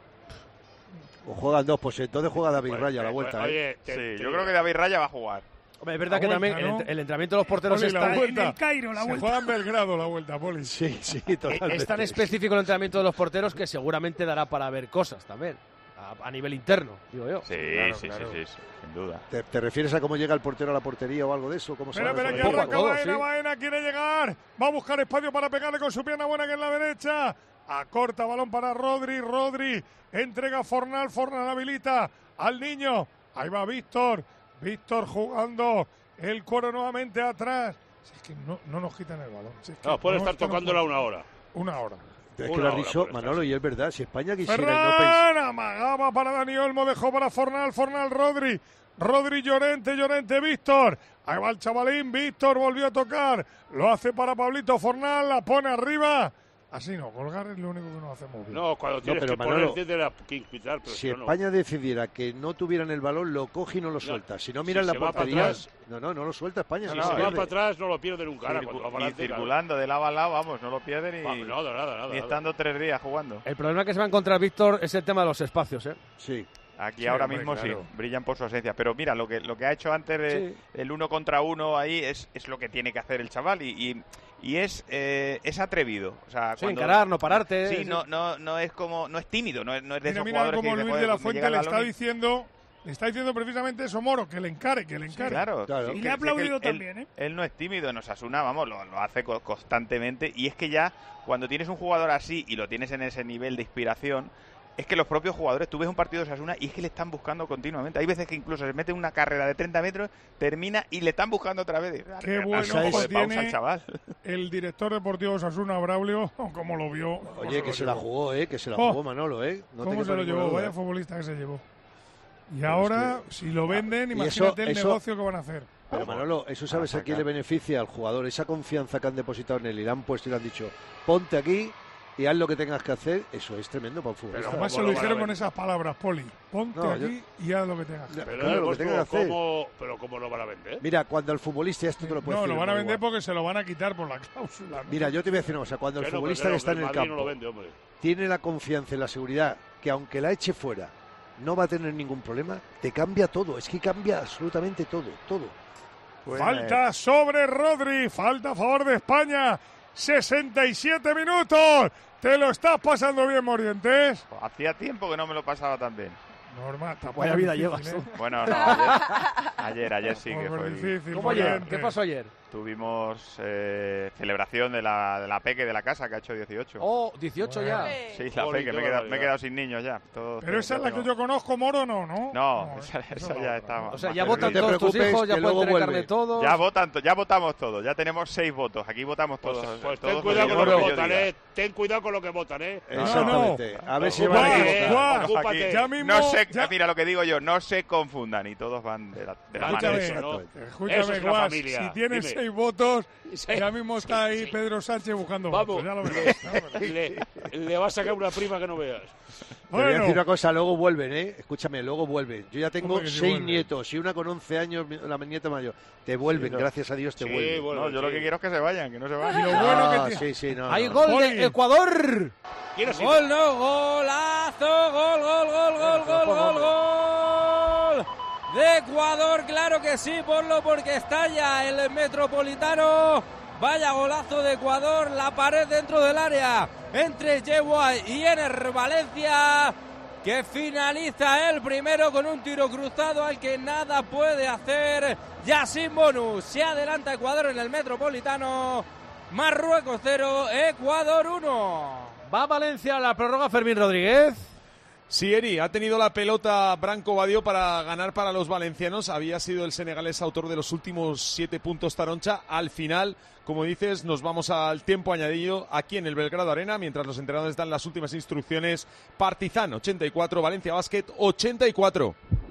Speaker 13: O juegan 2, pues entonces juega David Raya a la vuelta.
Speaker 10: Oye, sí, yo creo que David Raya va a jugar.
Speaker 1: Hombre, es verdad
Speaker 4: La
Speaker 1: que
Speaker 4: vuelta,
Speaker 1: también
Speaker 4: ¿no?
Speaker 1: el entrenamiento de los porteros
Speaker 4: Poli,
Speaker 1: está
Speaker 4: la vuelta.
Speaker 11: En el Cairo, la
Speaker 4: Se
Speaker 11: vuelta.
Speaker 4: juega en Belgrado la vuelta, Poli.
Speaker 13: Sí, totalmente.
Speaker 1: Es tan específico el entrenamiento de los porteros que seguramente dará para ver cosas también. A nivel interno, digo yo.
Speaker 10: Sí, sí, sin duda.
Speaker 13: ¿Te refieres a cómo llega el portero a la portería o algo de eso? ¿Cómo se
Speaker 4: Espera, que arranca Baena, quiere llegar. Va a buscar espacio para pegarle con su pierna buena, que es la derecha. Acorta, balón para Rodri, entrega a Fornal habilita al niño. Ahí va Víctor jugando el cuero nuevamente atrás. Si es que no nos quitan el balón. Si es que
Speaker 14: puede estar tocándola una hora.
Speaker 4: Una hora.
Speaker 13: Es que lo has dicho, Manolo, y es verdad, si España quisiera
Speaker 4: Ferran amagaba para Dani Olmo, dejó para Fornal, Rodri, Llorente, Víctor. Ahí va el chavalín, Víctor volvió a tocar, lo hace para Pablito Fornal, la pone arriba. Así no, colgar es lo único que nos hacemos bien.
Speaker 14: No, cuando tienes
Speaker 13: pero
Speaker 14: que
Speaker 13: Manolo,
Speaker 14: poner, tienes que quitar. Pero
Speaker 13: si
Speaker 14: no.
Speaker 13: España decidiera que no tuvieran el balón, lo coge y no lo suelta. Si no miran
Speaker 14: si
Speaker 13: la
Speaker 14: se va
Speaker 13: portería,
Speaker 14: para atrás,
Speaker 13: no lo suelta España.
Speaker 14: Si se va para atrás, no lo pierde nunca.
Speaker 10: Y circulando de lado a lado, vamos, no lo pierde ni estando 3 días jugando.
Speaker 1: El problema que se va a encontrar Víctor es el tema de los espacios, ¿eh?
Speaker 13: Sí.
Speaker 10: Aquí
Speaker 4: Sí,
Speaker 10: ahora
Speaker 4: hombre,
Speaker 10: mismo
Speaker 4: claro.
Speaker 10: sí, brillan por su ausencia. Pero mira, lo que ha hecho antes el 1 contra 1 ahí es lo que tiene que hacer el chaval y es atrevido. O sea,
Speaker 1: encarar, no pararte.
Speaker 10: Sí, no es como, no es tímido, no es de esos
Speaker 4: Mira
Speaker 10: jugadores
Speaker 4: como
Speaker 10: que
Speaker 4: Luis de la Fuente le está
Speaker 10: balón
Speaker 4: diciendo precisamente eso, Moro, que le encare.
Speaker 10: Claro.
Speaker 11: Y le ha aplaudido también, ¿eh?
Speaker 10: Él no es tímido en Osasuna, vamos, lo hace constantemente. Y es que ya, cuando tienes un jugador así y lo tienes en ese nivel de inspiración, es que los propios jugadores, tú ves un partido de Osasuna y es que le están buscando continuamente. Hay veces que incluso se mete una carrera de 30 metros, termina y le están buscando otra vez.
Speaker 4: Qué bueno tiene el chaval. El director deportivo de Osasuna, Braulio, como lo vio.
Speaker 13: Oye, que se la jugó, que se la jugó Manolo, No
Speaker 4: ¿Cómo se lo llevó? Vaya futbolista que se llevó. Y ahora, si lo venden, imagínate el negocio que van a hacer.
Speaker 13: Pero Manolo, eso sabes a quién le beneficia al jugador, esa confianza que han depositado en él y le han puesto y le han dicho, ponte aquí y haz lo que tengas que hacer, eso es tremendo para un futbolista.
Speaker 4: Pero además se lo dijeron con esas palabras, Poli. Ponte aquí y haz lo que tengas que hacer.
Speaker 13: Claro, lo que tengas que hacer.
Speaker 14: Pero ¿cómo lo van a vender?
Speaker 13: Mira, cuando el futbolista, esto te lo puedes decir.
Speaker 4: No, lo van a vender porque se lo van a quitar por la cláusula.
Speaker 13: Mira, yo te voy a decir una cosa, cuando el futbolista que está en el campo tiene la confianza y la seguridad que aunque la eche fuera, no va a tener ningún problema, te cambia todo, es que cambia absolutamente todo.
Speaker 4: Falta sobre Rodri, falta a favor de España. 67 minutos. ¿Te lo estás pasando bien, Morientes?
Speaker 10: Hacía tiempo que no me lo pasaba tan bien.
Speaker 4: Normal,
Speaker 1: Vaya vida llevas tú.
Speaker 10: Bueno, no, ayer sí que fue
Speaker 4: difícil.
Speaker 1: ¿Cómo ayer? ¿Qué pasó ayer?
Speaker 10: Tuvimos celebración de la Peque de la casa, que ha hecho 18.
Speaker 1: Oh, 18 ya.
Speaker 10: Sí, la Peque, me he quedado sin niños ya.
Speaker 4: Pero esa es la que yo conozco, Moro, ¿no?
Speaker 10: No, esa ya está.
Speaker 1: O sea, ya votan todos tus hijos, ya pueden tener carne todos.
Speaker 10: Ya votamos todos, ya tenemos 6 votos. Aquí votamos todos.
Speaker 14: Pues
Speaker 10: todos
Speaker 14: ten cuidado con lo que votan, Ten cuidado con lo que votan,
Speaker 13: Exactamente. A ver si
Speaker 14: van
Speaker 13: a equivocar.
Speaker 4: Ya mismo,
Speaker 10: no sé, mira lo que digo yo, no se confundan y todos van de la mano.
Speaker 4: Escúchame, Guas, si tienes 6 votos, ya mismo está ahí Pedro Sánchez buscando votos, ya lo verás.
Speaker 14: Le va a sacar una prima que no veas.
Speaker 13: Te voy a decir una cosa, luego vuelven, Escúchame, luego vuelven. Yo ya tengo 6 nietos y una con 11 años, la nieta mayor. Te vuelven, gracias a Dios te vuelven.
Speaker 10: No, yo lo que quiero es que se vayan, que no se vayan.
Speaker 4: Y lo bueno que
Speaker 1: ¡hay gol de Ecuador!
Speaker 6: ¡Gol, no! ¡Golazo! ¡Gol! De Ecuador, claro que sí, porque estalla el Metropolitano. Vaya golazo de Ecuador, la pared dentro del área entre Yeway y Ener Valencia, que finaliza el primero con un tiro cruzado al que nada puede hacer. Ya sin bonus, se adelanta Ecuador en el Metropolitano. Marruecos 0, Ecuador 1.
Speaker 1: Va Valencia a la prórroga, Fermín Rodríguez.
Speaker 8: Sí, Eri, ha tenido la pelota Branco Badio para ganar para los valencianos. Había sido el senegalés autor de los últimos 7 puntos Taroncha. Al final, como dices, nos vamos al tiempo añadido aquí en el Belgrado Arena, mientras los entrenadores dan las últimas instrucciones. Partizan 84, Valencia Basket 84.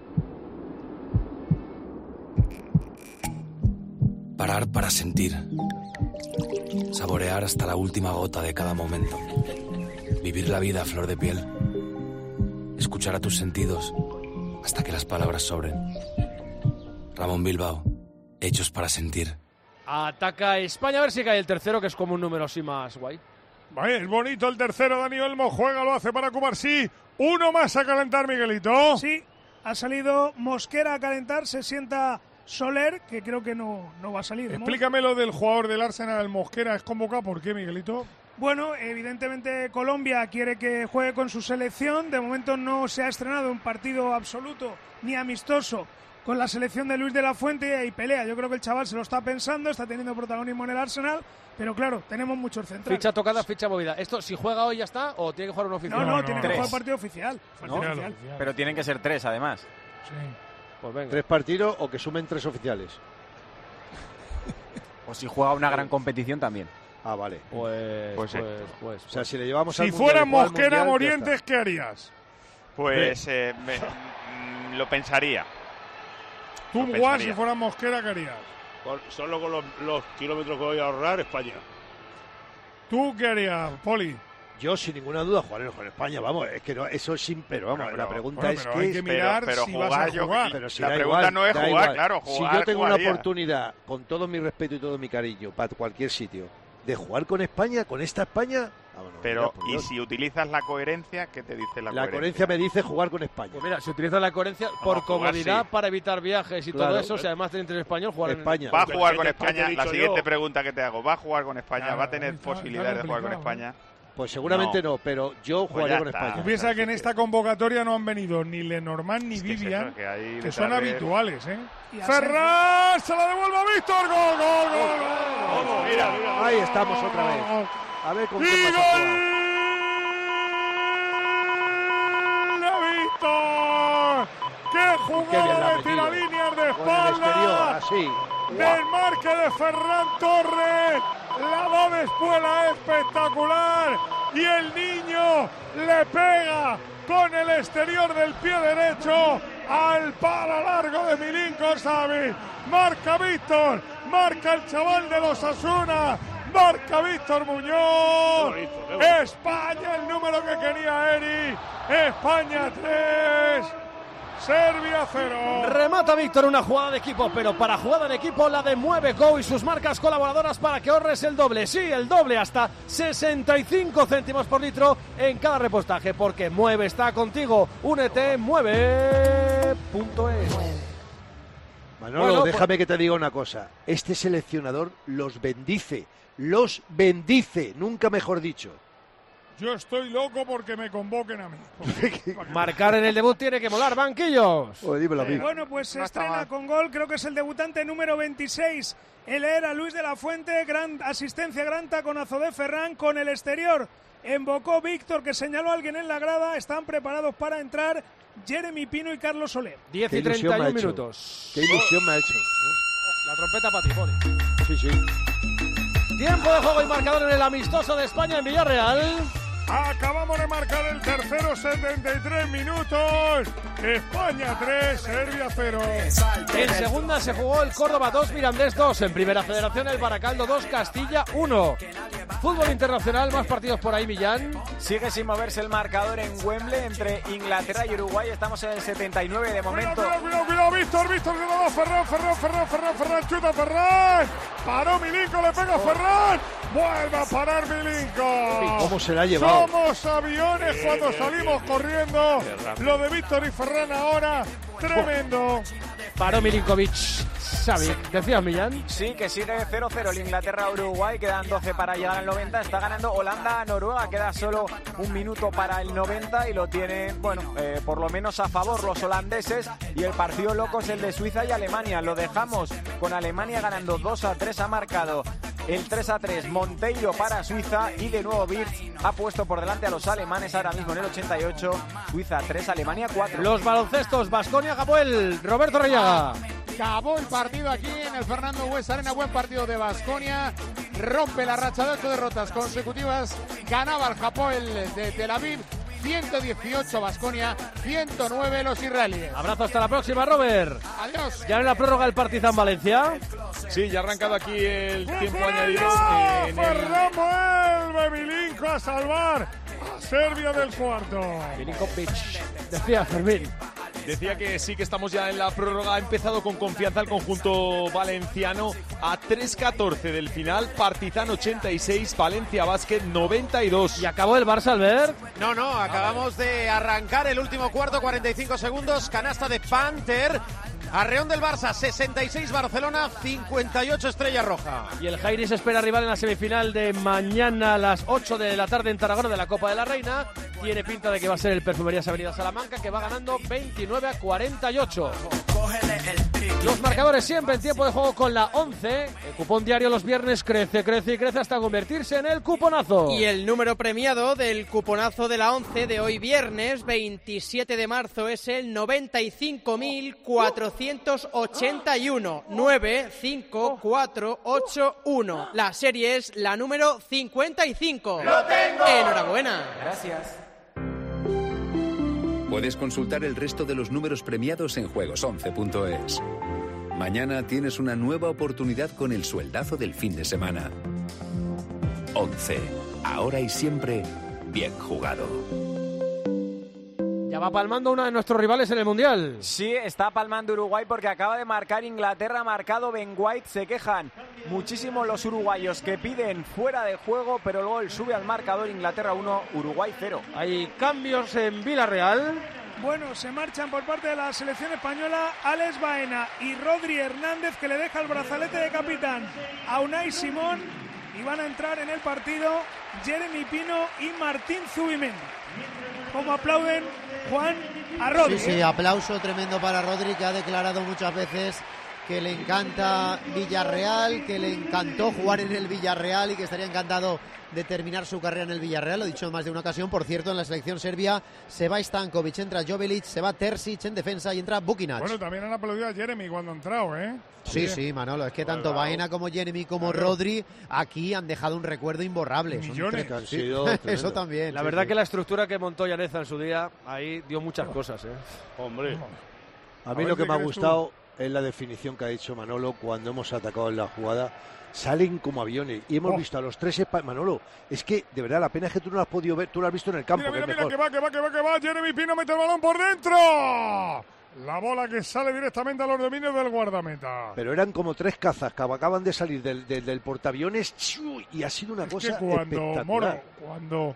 Speaker 17: Parar para sentir. Saborear hasta la última gota de cada momento. Vivir la vida a flor de piel. Escuchar a tus sentidos hasta que las palabras sobren. Ramón Bilbao, hechos para sentir.
Speaker 1: Ataca España, a ver si cae el tercero, que es como un número así más guay.
Speaker 4: Vale, es bonito el tercero, Dani Olmo juega, lo hace para Cubarsí. Uno más a calentar, Miguelito.
Speaker 11: Sí, ha salido Mosquera a calentar, se sienta Soler, que creo que no va a salir.
Speaker 4: Explícame lo del jugador del Arsenal, Mosquera, es convocado. ¿Por qué, Miguelito?
Speaker 11: Bueno, evidentemente Colombia quiere que juegue con su selección. De momento no se ha estrenado un partido absoluto ni amistoso con la selección de Luis de la Fuente y pelea. Yo creo que el chaval se lo está pensando, está teniendo protagonismo en el Arsenal, pero claro, tenemos muchos centrales.
Speaker 1: Ficha tocada, ficha movida. ¿Esto si juega hoy ya está o tiene que jugar un oficial?
Speaker 11: No, tiene que jugar partido oficial.
Speaker 5: ¿No? Pero tienen que ser 3 además.
Speaker 11: Sí.
Speaker 1: Pues venga.
Speaker 13: 3 partidos o que sumen 3 oficiales.
Speaker 5: O si juega una gran competición también.
Speaker 13: Ah, vale.
Speaker 1: Pues.
Speaker 13: O sea, si le llevamos
Speaker 4: si fuera Mosquera Morientes, ¿qué harías?
Speaker 10: Pues lo pensaría.
Speaker 4: Tú, Guas, si fuera Mosquera, ¿qué harías?
Speaker 14: Solo con los kilómetros que voy a ahorrar, España.
Speaker 4: ¿Tú qué harías, Poli?
Speaker 13: Yo, sin ninguna duda, jugaré con España, vamos, es que no, eso es sin pero, vamos, la pregunta es que...
Speaker 4: hay que mirar
Speaker 10: pero
Speaker 4: si
Speaker 10: jugar,
Speaker 4: vas a jugar.
Speaker 13: Pero si
Speaker 10: la
Speaker 13: da
Speaker 10: pregunta
Speaker 13: igual,
Speaker 10: no es
Speaker 13: da
Speaker 10: jugar,
Speaker 13: igual.
Speaker 10: claro, jugar,
Speaker 13: si yo tengo
Speaker 10: jugaría.
Speaker 13: una oportunidad, con todo mi respeto y todo mi cariño, para cualquier sitio, de jugar con España, con esta España... Vámonos,
Speaker 10: pero,
Speaker 13: mira,
Speaker 10: y si utilizas la coherencia, ¿qué te dice la coherencia?
Speaker 13: La coherencia me dice jugar con España.
Speaker 1: Pues mira, si utilizas la coherencia por comodidad, para evitar viajes y todo eso, si además tiene en español, jugar
Speaker 13: España.
Speaker 10: Va a jugar con España, la siguiente pregunta que te hago, ¿va a jugar con España? ¿Va a tener posibilidades de jugar con España?
Speaker 13: Pues seguramente no, pero yo jugaré con España.
Speaker 4: Tú piensas que en esta convocatoria no han venido ni Lenormand ni Vivian, que son habituales, ¿eh? Ferran se la devuelve a Víctor. ¡Gol!
Speaker 13: Mira, ahí estamos otra vez. A ver con qué pasa.
Speaker 4: ¡Víctor! ¡Qué jugada de tiralíneas de espalda!
Speaker 13: Así.
Speaker 4: Desmarque de Ferran Torres. La va de Espuela espectacular. Y el niño le pega con el exterior del pie derecho al palo largo de Milinković Savić. Marca Víctor. Marca el chaval de los Osasuna. Marca Víctor Muñoz. España, el número que quería Eri. España 3. Serbia 0.
Speaker 1: Remata Víctor, una jugada de equipo, pero para jugada en equipo la de Mueve Go y sus marcas colaboradoras para que ahorres el doble. Sí, el doble, hasta 65 céntimos por litro en cada repostaje, porque Mueve está contigo. Únete, mueve.es.
Speaker 13: Manolo,
Speaker 1: Bueno,
Speaker 13: déjame que te diga una cosa. Este seleccionador los bendice, nunca mejor dicho.
Speaker 4: Yo estoy loco porque me convoquen a mí.
Speaker 1: Marcar en el debut tiene que molar, banquillos.
Speaker 11: Bueno, pues se estrena con gol, creo que es el debutante número 26. Él era Luis de la Fuente, gran asistencia, gran taconazo de Ferran con el exterior. Embocó Víctor, que señaló a alguien en la grada. Están preparados para entrar Jeremy Pino y Carlos Soler.
Speaker 1: 10 y 31 minutos.
Speaker 13: Qué ilusión me ha hecho.
Speaker 1: La trompeta Patifoni.
Speaker 13: Sí, sí.
Speaker 1: Tiempo de juego y marcador en el amistoso de España en Villarreal.
Speaker 4: Acabamos de marcar el tercero, 73 minutos. España 3, Serbia 0.
Speaker 1: En segunda se jugó el Córdoba 2, Mirandés 2. En primera federación el Baracaldo 2, Castilla 1. Fútbol internacional, más partidos por ahí, Millán.
Speaker 5: Sigue sin moverse el marcador en Wembley entre Inglaterra y Uruguay. Estamos en el 79 de momento.
Speaker 4: Cuidado, Víctor, se lo da Ferran, chuta Ferran. Paró Milinko, le pega Ferran. Vuelve a parar Milinko.
Speaker 13: ¿Cómo se la ha llevado?
Speaker 4: Somos aviones cuando salimos corriendo. Lo de Víctor y Ferran ahora, tremendo.
Speaker 1: Paró Milinkovic. Xavi, ¿decías, Millán?
Speaker 5: Sí, que sigue 0-0 el Inglaterra-Uruguay. Quedan 12 para llegar al 90. Está ganando Holanda-Noruega. Queda solo un minuto para el 90 y lo tienen, por lo menos a favor los holandeses. Y el partido loco es el de Suiza y Alemania. Lo dejamos con Alemania ganando 2-3. Ha marcado el 3-3 Monteiro para Suiza y de nuevo Wirtz ha puesto por delante a los alemanes ahora mismo en el 88. Suiza 3, Alemania 4.
Speaker 1: Los baloncestos, Baskonia, Gaboel, Roberto Rellaga.
Speaker 7: Acabó el partido aquí en el Fernando Bues Arena. Buen partido de Baskonia. Rompe la racha de 8 derrotas consecutivas. Ganaba el Hapoel de Tel Aviv. 118 Baskonia, 109 los israelíes.
Speaker 1: Abrazo, hasta la próxima, Robert.
Speaker 7: Adiós.
Speaker 1: Ya en la prórroga el Partizan Valencia.
Speaker 8: Sí, ya ha arrancado aquí el tiempo añadido.
Speaker 4: Ferran vuelve Milinko a salvar a Serbia del cuarto.
Speaker 1: Milinkovic, decía Fermín.
Speaker 8: Decía que sí, que estamos ya en la prórroga. Ha empezado con confianza el conjunto valenciano a 3-14 del final. Partizan 86, Valencia Basket 92.
Speaker 1: ¿Y acabó el Barça, Albert?
Speaker 9: No, acabamos de arrancar el último cuarto, 45 segundos. Canasta de Panther. Arreón del Barça, 66 Barcelona, 58 Estrella Roja.
Speaker 1: Y el Jairis espera rival en la semifinal de mañana a las 8 de la tarde en Tarragona de la Copa de la Reina. Tiene pinta de que va a ser el Perfumerías Avenida Salamanca, que va ganando 29-48. Los marcadores siempre en tiempo de juego con la 11. El cupón diario los viernes crece hasta convertirse en el cuponazo.
Speaker 18: Y el número premiado del cuponazo de la 11 de hoy viernes 27 de marzo es el 95.481 95481. La serie es la número 55.
Speaker 3: ¡Lo tengo!
Speaker 18: Enhorabuena.
Speaker 5: Gracias.
Speaker 19: Puedes consultar el resto de los números premiados en juegos11.es. Mañana tienes una nueva oportunidad con el sueldazo del fin de semana. 11. Ahora y siempre, bien jugado.
Speaker 1: Ya va palmando uno de nuestros rivales en el Mundial.
Speaker 5: Sí, está palmando Uruguay porque acaba de marcar Inglaterra, ha marcado Ben White. Se quejan muchísimo los uruguayos que piden fuera de juego, pero el gol sube al marcador. Inglaterra 1, Uruguay 0.
Speaker 1: Hay cambios en Villarreal.
Speaker 11: Bueno, se marchan por parte de la selección española Alex Baena y Rodri Hernández, que le deja el brazalete de capitán a Unai Simón, y van a entrar en el partido Jeremy Pino y Martín Zubimendi. Como aplauden, Juan, a Rodri.
Speaker 12: Sí, aplauso tremendo para Rodri, que ha declarado muchas veces que le encanta Villarreal, que le encantó jugar en el Villarreal y que estaría encantado de terminar su carrera en el Villarreal. Lo he dicho en más de una ocasión. Por cierto, en la selección serbia se va Stankovic, entra Jovelic, se va Terzic en defensa y entra Bukinac.
Speaker 4: Bueno, también han aplaudido a Jeremy cuando ha entrado, ¿eh?
Speaker 12: Sí, Manolo, es que tanto Baena como Jeremy como Rodri aquí han dejado un recuerdo imborrable.
Speaker 4: Millones.
Speaker 12: Eso también.
Speaker 1: La verdad que la estructura que montó Llaneza en su día ahí dio muchas cosas, ¿eh?
Speaker 13: Hombre. A mí lo que me ha gustado es la definición que ha dicho Manolo cuando hemos atacado en la jugada. Salen como aviones y hemos visto a los tres Manolo, es que de verdad la pena es que tú no lo has podido ver, tú lo has visto en el campo.
Speaker 4: Mira,
Speaker 13: que es mejor.
Speaker 4: que va, Jeremy Pino mete el balón por dentro. La bola que sale directamente a los dominios del guardameta.
Speaker 13: Pero eran como tres cazas que acaban de salir del portaaviones y ha sido una cosa espectacular.
Speaker 4: Moro,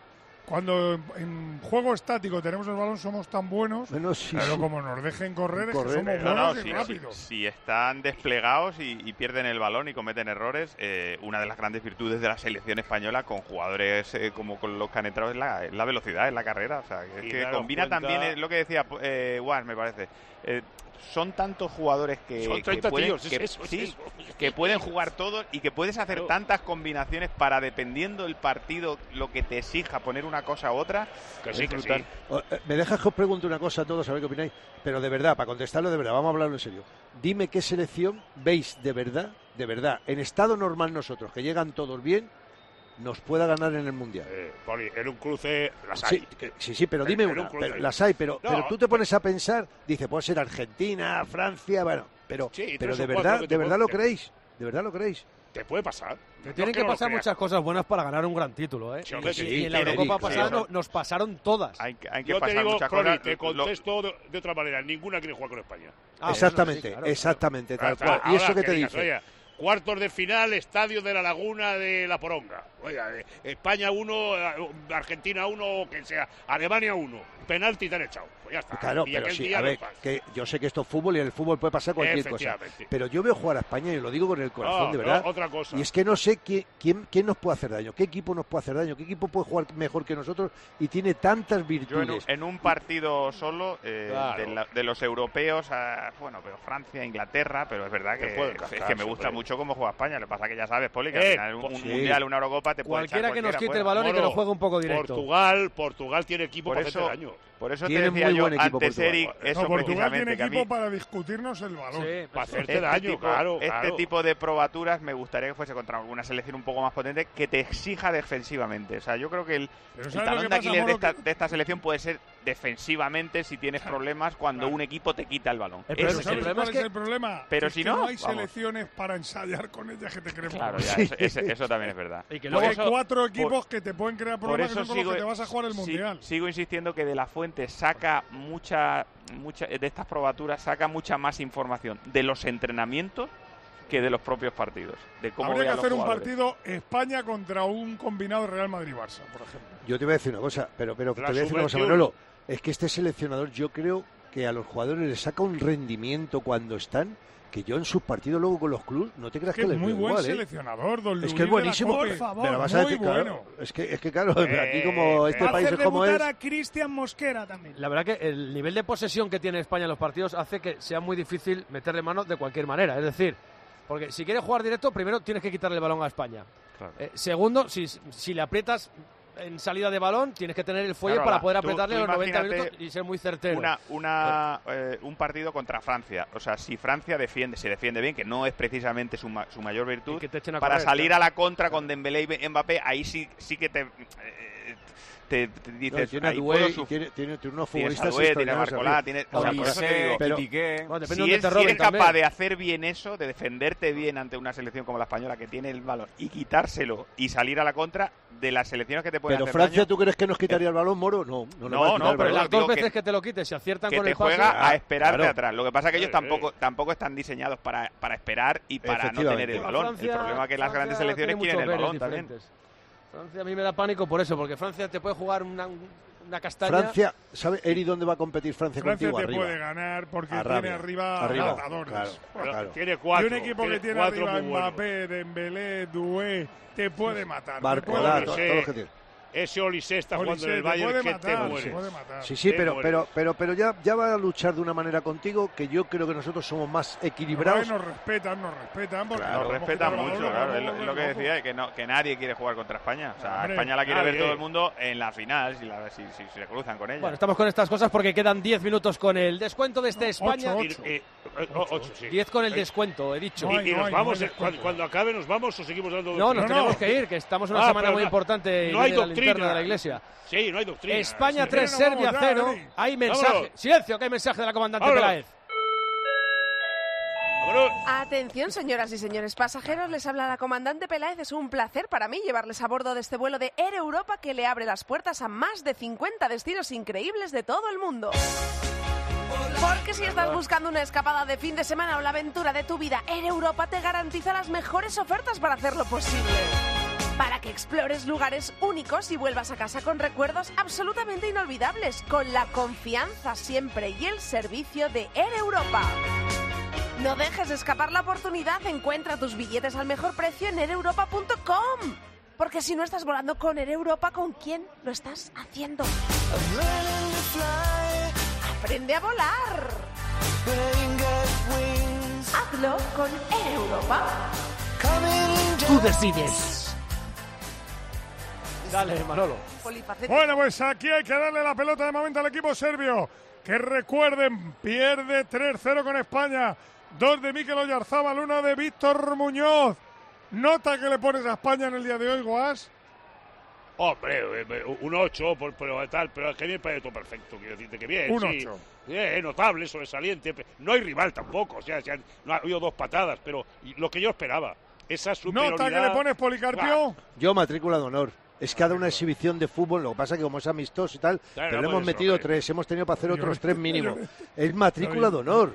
Speaker 4: cuando en juego estático tenemos el balón somos tan buenos,
Speaker 13: bueno, sí,
Speaker 4: pero
Speaker 13: sí.
Speaker 4: como nos dejen correr, es que somos buenos y rápidos.
Speaker 10: Si están desplegados y pierden el balón y cometen errores, una de las grandes virtudes de la selección española con jugadores como con los que han entrado es la velocidad en la carrera. O sea, que combina también, es lo que decía Guas, me parece. Son tantos jugadores que pueden jugar todos y que puedes hacer tantas combinaciones para, dependiendo del partido, lo que te exija poner una cosa u otra.
Speaker 14: Que sí.
Speaker 13: Me dejas que os pregunte una cosa a todos, a ver qué opináis, pero de verdad, para contestarlo de verdad, vamos a hablarlo en serio. Dime qué selección veis de verdad, en estado normal nosotros, que llegan todos bien, nos pueda ganar en el Mundial.
Speaker 14: Poli, en un cruce las hay.
Speaker 13: Sí, pero dime una. Pero las hay, pero tú te pones a pensar, dice, puede ser Argentina, Francia, bueno, pero de verdad lo creéis. ¿De verdad lo creéis?
Speaker 14: Te puede pasar.
Speaker 1: Te tienen que pasar muchas cosas buenas para ganar un gran título, ¿eh? Y en la Eurocopa pasada nos pasaron todas.
Speaker 10: Hay que
Speaker 14: Yo
Speaker 10: pasar
Speaker 14: te digo,
Speaker 10: muchas
Speaker 14: Crony,
Speaker 10: cosas.
Speaker 14: te contesto de otra manera. Ninguna quiere jugar con España.
Speaker 13: Exactamente, tal cual.
Speaker 14: Ahora,
Speaker 13: ¿Y eso qué te dice?
Speaker 14: Oye, cuartos de final, Estadio de la Laguna de La Poronga. Oiga, España 1, Argentina 1, o que sea, Alemania 1. Penalti te han echado. Pues ya está.
Speaker 13: Claro,
Speaker 14: y
Speaker 13: pero sí, a ver, que yo sé que esto es fútbol y en el fútbol puede pasar cualquier cosa. Pero yo veo jugar a España y lo digo con el corazón, de verdad.
Speaker 14: Otra cosa.
Speaker 13: Y es que no sé quién nos puede hacer daño, qué equipo nos puede hacer daño, qué equipo puede jugar mejor que nosotros y tiene tantas virtudes.
Speaker 10: Yo en un partido solo, de los europeos, pero Francia, Inglaterra, pero es verdad que me gusta mucho cómo juega España. Lo que pasa es que ya sabes, Poli, que al final un mundial, una Eurocopa te puede echar
Speaker 1: cualquiera que nos quite el balón y que lo juegue un poco directo.
Speaker 14: Portugal tiene equipo para hacer daño.
Speaker 10: Por eso te decía yo antes, Eric, eso
Speaker 4: Portugal tiene
Speaker 10: precisamente.
Speaker 4: equipo para discutirnos el balón.
Speaker 14: Para hacerte daño, claro.
Speaker 10: Este tipo de probaturas me gustaría que fuese contra alguna selección un poco más potente que te exija defensivamente. O sea, yo creo que el talón de Aquiles de esta selección puede ser defensivamente si tienes problemas cuando un equipo te quita el balón.
Speaker 4: ¿Sabes cuál es el problema?
Speaker 10: Pero
Speaker 4: es
Speaker 10: si
Speaker 4: que
Speaker 10: no
Speaker 4: hay selecciones para ensayar con ellas que te creen.
Speaker 10: Claro, eso también es verdad.
Speaker 4: Y que luego hay 4 equipos que te pueden crear problemas que son con los que te vas a jugar el Mundial.
Speaker 10: Sigo insistiendo que De La Fuente saca mucha de estas probaturas, saca mucha más información de los entrenamientos que de los propios partidos. De cómo
Speaker 4: habría que hacer un partido España contra un combinado Real Madrid-Barça, por ejemplo.
Speaker 13: Yo te voy a decir una cosa, pero te voy a decir una cosa, Manolo. Es que este seleccionador, yo creo que a los jugadores les saca un rendimiento cuando están, que yo en sus partidos luego con los clubes, no te creas que les
Speaker 4: es muy buen
Speaker 13: igual,
Speaker 4: seleccionador, don Luis.
Speaker 13: Es que es buenísimo.
Speaker 4: Por favor,
Speaker 13: me lo vas a decir,
Speaker 4: bueno.
Speaker 13: Claro, es que claro, aquí como este país es como es.
Speaker 11: A Cristian Mosquera también.
Speaker 1: La verdad que el nivel de posesión que tiene España en los partidos hace que sea muy difícil meterle mano de cualquier manera. Es decir, porque si quieres jugar directo, primero tienes que quitarle el balón a España. Claro. Segundo, si le aprietas en salida de balón, tienes que tener el fuelle para poder apretarle los 90 minutos y ser muy certero.
Speaker 10: Un partido contra Francia. O sea, si Francia se defiende bien, que no es precisamente su mayor virtud, para salir a la contra con Dembélé y Mbappé, ahí sí que te dices,
Speaker 13: tiene unos futbolistas
Speaker 10: tiene Barcolá, tiene, por eso te digo, si eres capaz de hacer bien eso, de defenderte bien ante una selección como la española que tiene el balón y quitárselo y salir a la contra de las selecciones que te pueden hacer
Speaker 13: Francia,
Speaker 10: daño.
Speaker 13: ¿tú crees que nos quitaría el balón, Moro? No,
Speaker 1: pero las dos veces que te lo quites, si aciertan con el pase,
Speaker 10: te juega a esperarte atrás. Lo que pasa es que ellos tampoco están diseñados para esperar y para no tener el balón. El problema es que las grandes selecciones quieren el balón también.
Speaker 1: Francia a mí me da pánico por eso, porque Francia te puede jugar una castaña.
Speaker 13: Francia, ¿sabe, Eri, dónde va a competir Francia contigo?
Speaker 4: Te
Speaker 13: Arriba.
Speaker 4: puede ganar porque tiene arriba matadores.
Speaker 14: Claro. Tiene 4.
Speaker 4: Y un equipo que tiene arriba Mbappé, Dembélé, Doué, te puede matar.
Speaker 13: Barcolá, todo lo que tiene.
Speaker 14: Ese Olise está jugando en el Bayern que te muere.
Speaker 13: Sí, pero ya va a luchar de una manera contigo que yo creo que nosotros somos más equilibrados.
Speaker 4: Nos respetan.
Speaker 10: Nos respetan mucho, claro. Es lo que decía, que nadie quiere jugar contra España. O sea, España la quiere ver todo el mundo en la final, si se cruzan con ella.
Speaker 1: Bueno, estamos con estas cosas porque quedan 10 minutos con el descuento de este España.
Speaker 14: 8, sí.
Speaker 1: 10 con el descuento, he dicho.
Speaker 14: Y nos vamos, cuando acabe nos vamos o seguimos dando...
Speaker 1: No, nos tenemos que ir, que estamos en una semana muy importante.
Speaker 14: No hay doctrina
Speaker 1: de la Iglesia.
Speaker 14: Sí, no hay doctrina.
Speaker 1: España 3, Serbia 0. Hay mensaje. Vámonos. Silencio, que hay mensaje de la comandante Peláez.
Speaker 2: Atención, señoras y señores pasajeros, les habla la comandante Peláez. Es un placer para mí llevarles a bordo de este vuelo de Air Europa que le abre las puertas a más de 50 destinos increíbles de todo el mundo. Porque si estás buscando una escapada de fin de semana o la aventura de tu vida, Air Europa te garantiza las mejores ofertas para hacerlo posible. para que explores lugares únicos y vuelvas a casa con recuerdos absolutamente inolvidables, con la confianza siempre y el servicio de Air Europa. No dejes escapar la oportunidad, encuentra tus billetes al mejor precio en aereuropa.com. Porque si no estás volando con Air Europa, ¿con quién lo estás haciendo? Aprende a volar. Hazlo con Air Europa.
Speaker 1: Tú decides. Dale, Manolo.
Speaker 4: Bueno, pues aquí hay que darle la pelota de momento al equipo serbio. Que recuerden, pierde 3-0 con España. 2 de Mikel Oyarzábal, 1 de Víctor Muñoz. ¿Nota que le pones a España en el día de hoy, Goas?
Speaker 14: Hombre, un 8, pero es que me parece todo perfecto, quiero decirte que bien.
Speaker 4: Un
Speaker 14: sí.
Speaker 4: 8.
Speaker 14: Bien, notable, sobresaliente. No hay rival tampoco, o sea, no ha habido 2 patadas, pero lo que yo esperaba, esa superioridad.
Speaker 4: ¿Nota que le pones, Policarpio?
Speaker 13: Yo matrícula de honor. Es que ha dado una exhibición de fútbol, lo que pasa es que como es amistoso y tal,
Speaker 14: Claro,
Speaker 13: pero le
Speaker 14: no
Speaker 13: hemos
Speaker 14: puede
Speaker 13: metido
Speaker 14: ser,
Speaker 13: 3, hemos tenido para hacer otros 3 mínimo. Es matrícula de honor.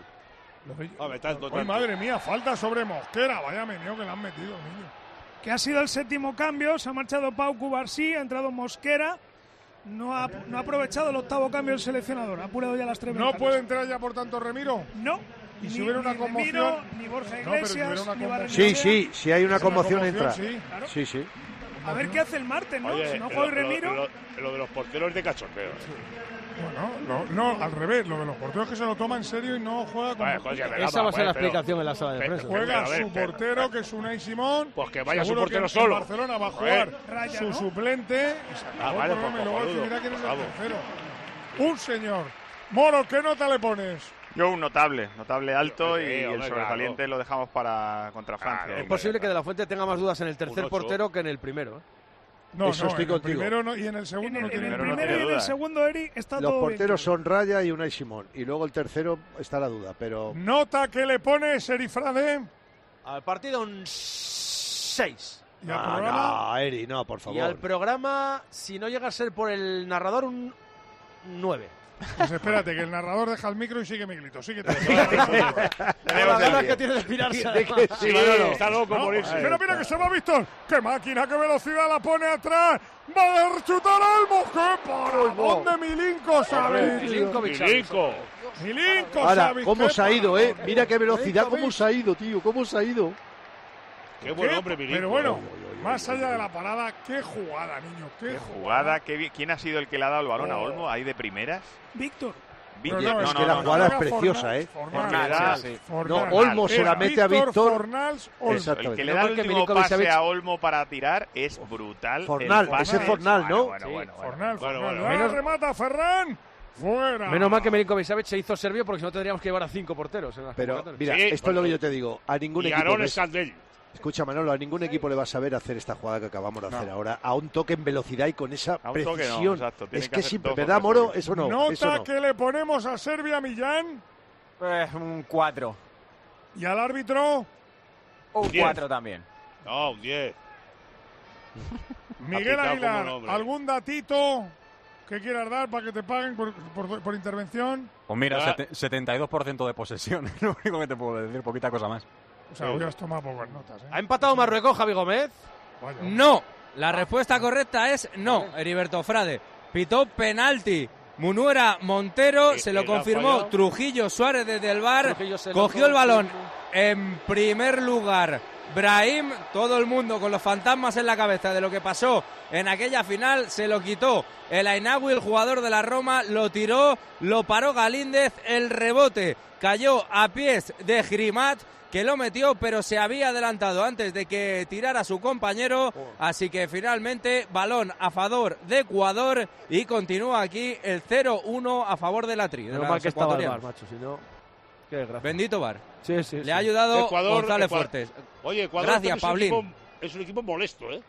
Speaker 4: Uy, madre mía, falta sobre Mosquera. Vaya meneo que le han metido, niño.
Speaker 11: Que ha sido el 7º cambio, se ha marchado Pau Cubarsí, ha entrado Mosquera, no ha aprovechado el 8º cambio el seleccionador, ha apurado ya las 3
Speaker 4: ¿No puede entrar ya, por tanto, Remiro?
Speaker 11: No.
Speaker 4: Y si hubiera una conmoción...
Speaker 11: Remiro, ni Borja Iglesias, ni Barrenechea.
Speaker 13: Sí, si hay una conmoción entra.
Speaker 4: Sí.
Speaker 11: Claro.
Speaker 13: Sí.
Speaker 11: A ver qué hace el martes, ¿no?
Speaker 14: Oye,
Speaker 11: si no juega Remiro...
Speaker 14: Lo de los porteros es de cachondeo.
Speaker 4: Bueno, no, al revés, lo de los porteros que se lo toma en serio y no juega con...
Speaker 1: Esa va a ser la explicación en la sala de prensa.
Speaker 4: Juega su portero, que es Unai Simón.
Speaker 14: Pues que vaya su
Speaker 4: Seguro
Speaker 14: portero
Speaker 4: que
Speaker 14: solo.
Speaker 4: En Barcelona va a jugar
Speaker 11: Raya,
Speaker 4: su
Speaker 11: ¿no?
Speaker 4: suplente. Y se acabó
Speaker 14: vale,
Speaker 4: el programa, y
Speaker 14: pues,
Speaker 4: luego
Speaker 14: cojonudo,
Speaker 4: decidirá quién es el
Speaker 14: vamos.
Speaker 4: tercero. Un señor. Moro, ¿qué nota le pones?
Speaker 10: Yo un notable alto y
Speaker 14: hombre,
Speaker 10: el sobresaliente lo dejamos para contra Francia.
Speaker 1: Es posible que De La Fuente tenga más dudas en el tercer
Speaker 14: Un 8.
Speaker 1: portero que en el primero.
Speaker 4: No,
Speaker 13: Eso estoy
Speaker 4: en el
Speaker 13: contigo.
Speaker 4: primero no, y en el segundo no
Speaker 11: En
Speaker 4: tiene
Speaker 11: el
Speaker 10: primero no
Speaker 11: primero y en
Speaker 10: duda.
Speaker 11: el segundo, Eri, está
Speaker 13: Los
Speaker 11: todo
Speaker 13: porteros
Speaker 11: bien.
Speaker 13: son Raya y Unai Simón. Y luego el tercero está la duda, pero...
Speaker 4: Nota que le pones, Erifrade.
Speaker 1: Al partido un 6.
Speaker 4: Y al programa.
Speaker 13: No, Eri, no, por favor.
Speaker 1: Y al programa, si no llega a ser por el narrador, un 9.
Speaker 4: Pues espérate, que el narrador deja el micro y sigue Miguelito. Síguete.
Speaker 1: La ganas que tiene de inspirarse.
Speaker 14: Sí, está loco por irse.
Speaker 4: Mira, mira que se va Víctor. ¡Qué máquina, qué velocidad la pone atrás! ¡Va a chutar Olmo! ¡Qué paradón de Milinko Savic! Milinko
Speaker 13: Ahora,
Speaker 4: Savic.
Speaker 13: ¿cómo
Speaker 4: qué
Speaker 13: se ha ido,
Speaker 4: paradón.
Speaker 13: Mira qué velocidad,
Speaker 4: Milinkovic.
Speaker 13: cómo se ha ido, tío, cómo se ha ido.
Speaker 14: Qué buen hombre, Milinko.
Speaker 4: Pero bueno, más allá de la parada, qué jugada, niño. Qué
Speaker 10: Jugada, ¿quién ha sido el que le ha dado el balón a Olmo ahí de primeras?
Speaker 11: Víctor.
Speaker 10: Víctor.
Speaker 4: No,
Speaker 13: es que la jugada es preciosa, ¿eh?
Speaker 10: Fornals, sí.
Speaker 13: No, Olmo se la mete a Víctor.
Speaker 4: Fornals, Olmo.
Speaker 13: Exactamente.
Speaker 10: El que le da el último pase a Olmo para tirar es brutal.
Speaker 13: Fornal,
Speaker 10: El pase
Speaker 13: ese Fornal, ¿no?
Speaker 10: Bueno.
Speaker 4: Fornal.
Speaker 1: Menos-
Speaker 4: Remata Ferran. Fuera.
Speaker 1: Menos mal que Milinkovic Savic se hizo serbio porque si no tendríamos que llevar a 5 porteros. En las
Speaker 13: Pero,
Speaker 1: convocatorias.
Speaker 13: mira,
Speaker 14: Sí,
Speaker 13: esto es lo que yo te digo. A ningún
Speaker 14: Y
Speaker 13: equipo...
Speaker 14: Aaron
Speaker 13: le-
Speaker 14: es Sandell.
Speaker 13: Escucha, Manolo, a ningún equipo le va a saber hacer esta jugada que acabamos de hacer ahora. A un toque en velocidad y con esa
Speaker 10: A un toque no,
Speaker 13: precisión.
Speaker 10: exacto, tiene
Speaker 13: Es
Speaker 10: que
Speaker 13: que
Speaker 10: hacer
Speaker 13: siempre,
Speaker 10: dos o
Speaker 13: ¿verdad,
Speaker 10: tres
Speaker 13: Moro?
Speaker 10: toques.
Speaker 13: Eso no,
Speaker 4: Nota
Speaker 13: eso no.
Speaker 4: que le ponemos a Serbia, Millán.
Speaker 5: Un 4.
Speaker 4: Y al árbitro,
Speaker 5: Un
Speaker 14: 10.
Speaker 5: 4 también.
Speaker 14: No, un 10.
Speaker 4: Miguel
Speaker 14: Aplicado
Speaker 4: Aguilar.
Speaker 14: como un hombre.
Speaker 4: ¿Algún datito que quieras dar para que te paguen por intervención?
Speaker 20: Pues mira,
Speaker 14: Ah.
Speaker 20: 72% de posesión, es lo único que te puedo decir, poquita cosa más.
Speaker 4: O sea, hubieras tomado pocas notas, ¿eh?
Speaker 1: ¿Ha empatado Marruecos, Javi Gómez?
Speaker 4: Vaya.
Speaker 6: No, la respuesta correcta es no, Heriberto Frade. Pitó penalti. Munuera Montero, se lo
Speaker 14: la
Speaker 6: confirmó
Speaker 14: falló.
Speaker 6: Trujillo Suárez desde el bar,
Speaker 1: Trujillo se lo
Speaker 6: cogió el balón
Speaker 1: confirmó.
Speaker 6: en primer lugar. Brahim, todo el mundo con los fantasmas en la cabeza de lo que pasó en aquella final, se lo quitó el Ainawi, el jugador de la Roma, lo tiró, lo paró Galíndez, el rebote cayó a pies de Grimat, que lo metió, pero se había adelantado antes de que tirara su compañero, así que finalmente balón a favor de Ecuador y continúa aquí el 0-1 a favor de la Tri.
Speaker 1: Menos mal que estaba el VAR, macho, si no... Qué desgracia.
Speaker 6: Bendito VAR.
Speaker 1: Sí, sí,
Speaker 6: Le ha ayudado González
Speaker 14: Ecuador.
Speaker 6: Fuertes.
Speaker 14: Oye, Ecuador
Speaker 6: Gracias, Pablín.
Speaker 14: Es un equipo molesto, ¿eh?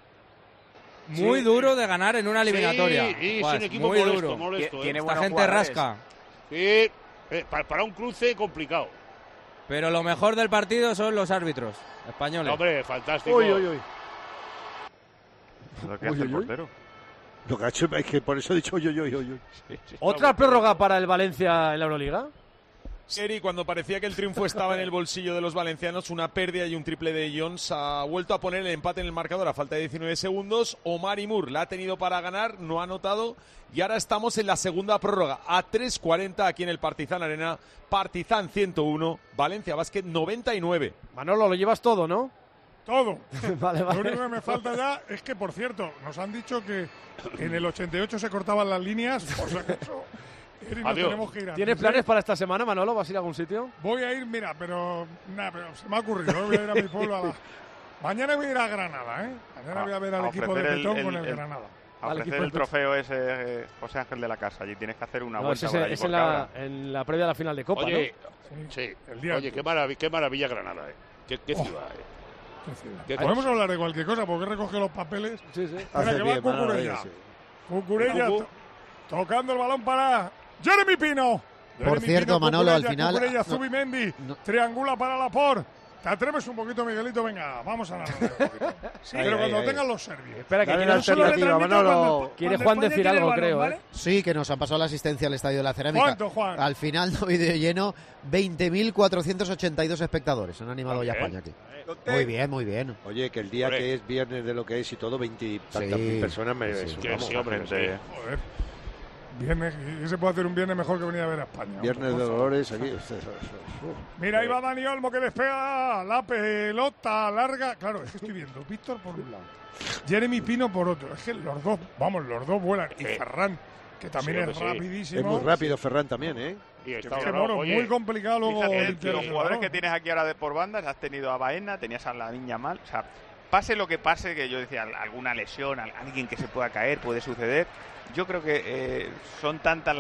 Speaker 6: Muy duro de ganar en una eliminatoria.
Speaker 14: Sí, es
Speaker 6: Juan,
Speaker 14: un equipo
Speaker 6: muy
Speaker 14: molesto,
Speaker 6: duro.
Speaker 14: molesto.
Speaker 5: Tiene
Speaker 6: Esta
Speaker 5: buenos
Speaker 6: gente
Speaker 5: jugadores.
Speaker 6: rasca.
Speaker 14: Sí, para un cruce complicado.
Speaker 6: Pero lo mejor del partido son los árbitros españoles.
Speaker 14: Hombre, fantástico.
Speaker 13: Uy, uy, uy.
Speaker 10: Lo que hace el portero.
Speaker 13: Lo que ha hecho es que por eso he dicho uy, uy, uy, uy.
Speaker 1: ¿Otra prórroga para el Valencia en la Euroliga?
Speaker 8: Seri, cuando parecía que el triunfo estaba en el bolsillo de los valencianos, una pérdida y un triple de Jones ha vuelto a poner el empate en el marcador a falta de 19 segundos. Omar Moore la ha tenido para ganar, no ha anotado y ahora estamos en la segunda prórroga a 3:40 aquí en el Partizan Arena. Partizan 101, Valencia Basket 99.
Speaker 1: Manolo, lo llevas todo, ¿no?
Speaker 4: Todo.
Speaker 1: Vale.
Speaker 4: Lo único que me falta ya es que, por cierto, nos han dicho que en el 88 se cortaban las líneas, o sea que eso... Tenemos que ir antes,
Speaker 1: ¿Tienes planes para esta semana, Manolo? ¿Vas a ir a algún sitio?
Speaker 4: Voy a ir, mira, pero se me ha ocurrido, voy a ir a mi pueblo Mañana voy a ir a Granada, ¿eh? Mañana voy a ver al equipo de Petón con el Granada.
Speaker 10: A ofrecer el trofeo ese José Ángel de la Casa. Allí tienes que hacer una vuelta por allí.
Speaker 1: Es en la previa de la final de Copa,
Speaker 14: Oye,
Speaker 1: ¿no?
Speaker 14: Sí, el día. Oye, qué maravilla Granada, ¿eh? Qué ciudad, ¿eh?
Speaker 4: Podemos hablar de cualquier cosa porque recoge los papeles.
Speaker 1: Sí.
Speaker 4: Mira que va Cucurella. Cucurella tocando el balón para Jeremy Pino.
Speaker 12: Por cierto, Manolo, al final...
Speaker 4: Cucurella, Zubimendi, triangula para Laporte. ¿Te atreves un poquito, Miguelito? Venga, vamos a narrar un poquito. Sí, pero cuando tengan los serbios.
Speaker 1: Espera, que quiere Juan decir algo, creo. ¿vale?
Speaker 12: Sí, que nos han pasado la asistencia al Estadio de la Cerámica.
Speaker 4: ¿Cuánto, Juan?
Speaker 12: Al final, no vídeo lleno, 20.482 espectadores han animado ya a España aquí. Muy bien, muy bien.
Speaker 13: Oye, que el día que es viernes de lo que es y todo, 20 y tantas mil personas me
Speaker 4: Joder. Viernes, ¿qué se puede hacer un viernes mejor que venir a ver a España?
Speaker 13: Viernes de Dolores aquí.
Speaker 4: Mira, ahí va Dani Olmo que despega la pelota larga. Claro, es que estoy viendo Víctor por un lado, Jeremy Pino por otro. Es que los dos vuelan. Y Ferran, que también es rapidísimo.
Speaker 13: Es muy rápido Ferran también, ¿eh?
Speaker 4: Y está muy complicado luego.
Speaker 10: Fíjate, los jugadores que tienes aquí ahora por bandas, has tenido a Baena, tenías a la niña mal. O sea, pase lo que pase, que yo decía, alguna lesión, alguien que se pueda caer, puede suceder. Yo creo que son tantas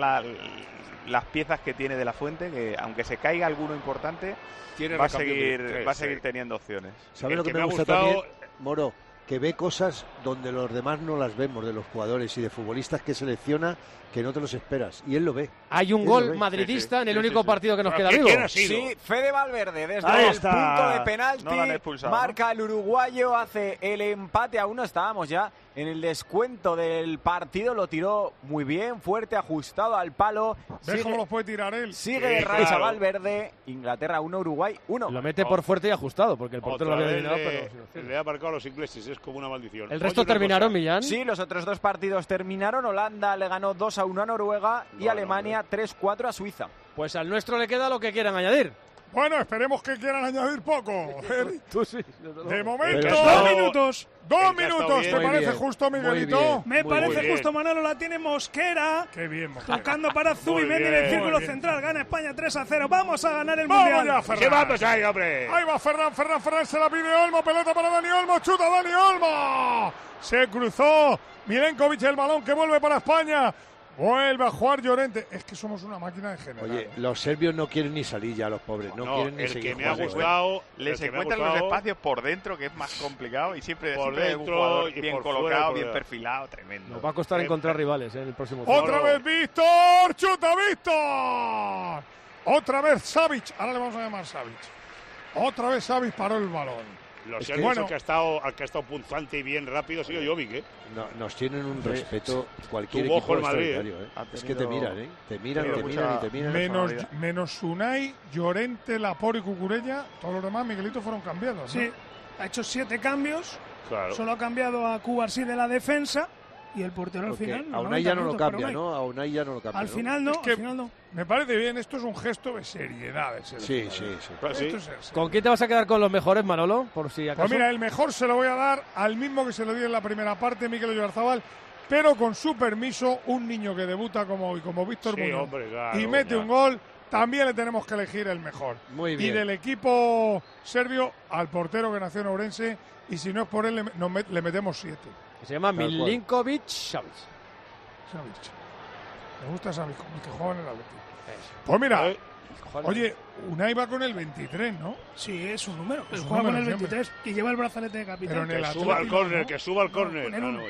Speaker 10: las piezas que tiene De la Fuente que aunque se caiga alguno importante va a seguir teniendo opciones.
Speaker 13: ¿Sabes lo que me gusta también, Moro? Que ve cosas donde los demás no las vemos, de los jugadores y de futbolistas que selecciona que no te los esperas, y él lo ve.
Speaker 1: Hay un gol madridista en el único partido que nos queda vivo.
Speaker 5: Sí, Fede Valverde desde el punto de penalti marca el uruguayo, hace el empate a 1. Estábamos ya en el descuento del partido, lo tiró muy bien, fuerte, ajustado al palo.
Speaker 4: ¿Ves cómo lo puede tirar él?
Speaker 5: Sigue Racha Valverde, Inglaterra 1, Uruguay 1.
Speaker 1: Lo mete por fuerte y ajustado, porque el portero lo había eliminado, pero...
Speaker 14: Le ha marcado a los ingleses, es como una maldición.
Speaker 1: ¿El resto terminaron, Millán?
Speaker 5: Sí, los otros dos partidos terminaron. Holanda le ganó 2-1 a Noruega y Alemania 3-4 a Suiza.
Speaker 1: Pues al nuestro le queda lo que quieran añadir.
Speaker 4: Bueno, esperemos que quieran añadir poco.
Speaker 1: Tú sí.
Speaker 4: De momento,
Speaker 11: 2 minutos.
Speaker 4: 2 minutos, ¿te parece justo, Miguelito?
Speaker 11: Me parece justo, Manolo. La tiene Mosquera.
Speaker 4: Qué bien, Mosquera.
Speaker 11: Tocando para Zubimendi en el círculo central. Gana España 3-0. Vamos a ganar el Mundial.
Speaker 4: Ya, Ferran.
Speaker 14: Vamos ahí, hombre.
Speaker 4: Ahí va Ferran se la pide Olmo. Pelota para Dani Olmo. Chuta Dani Olmo. Se cruzó Milenkovic, el balón que vuelve para España. Vuelve a jugar Llorente. Es que somos una máquina de generar.
Speaker 13: Oye, los serbios no quieren ni salir ya, los pobres. No quieren ni seguir.
Speaker 14: El que me ha gustado...
Speaker 10: Les encuentran los espacios por dentro, que es más complicado. Y siempre
Speaker 14: hay
Speaker 10: un jugador bien colocado, bien perfilado. Tremendo.
Speaker 1: Nos va a costar encontrar rivales en el próximo
Speaker 4: ¡Otra vez Víctor! ¡Chuta Víctor! Otra vez Savic. Ahora le vamos a llamar Savic. Otra vez Savic paró el balón.
Speaker 14: Los que bueno, que ha estado punzante y bien rápido ha sido Jovic, ¿eh?
Speaker 13: No, nos tienen un respeto cualquier
Speaker 14: equipo
Speaker 13: equipo
Speaker 14: extraordinario,
Speaker 13: ¿eh? Es que te miran, ¿eh? Te miran y te miran.
Speaker 4: Menos Unai, Llorente, Laporte y Cucurella, todos los demás, Miguelito, fueron cambiados, ¿no?
Speaker 11: Sí, ha hecho 7 cambios.
Speaker 14: Claro.
Speaker 11: Solo ha cambiado a Cubarsí de la defensa. Y el portero al final.
Speaker 13: A Unai ya no lo cambia, ¿no? A Unai ya no lo cambia.
Speaker 11: Al final no, al final no.
Speaker 4: Me parece bien, esto es un gesto de seriedad.
Speaker 13: Sí.
Speaker 1: ¿Con quién te vas a quedar con los mejores, Manolo? Por si acaso.
Speaker 4: Pues mira, el mejor se lo voy a dar al mismo que se lo di en la primera parte, Mikel Oyarzabal, pero con su permiso, un niño que debuta como Víctor Muñoz y mete un gol, también le tenemos que elegir el mejor.
Speaker 13: Muy bien.
Speaker 4: Y del equipo serbio, al portero que nació en Ourense, y si no es por él, le metemos 7.
Speaker 1: Se llama Milinkovic Savic.
Speaker 4: Me gusta Savic, como el que juega en el Atlético. Pues mira, oye, Unai va con el 23, ¿no?
Speaker 11: Sí, es un número. Juega con el 23 y lleva el brazalete de capitán.
Speaker 14: Que suba al córner, que suba al córner.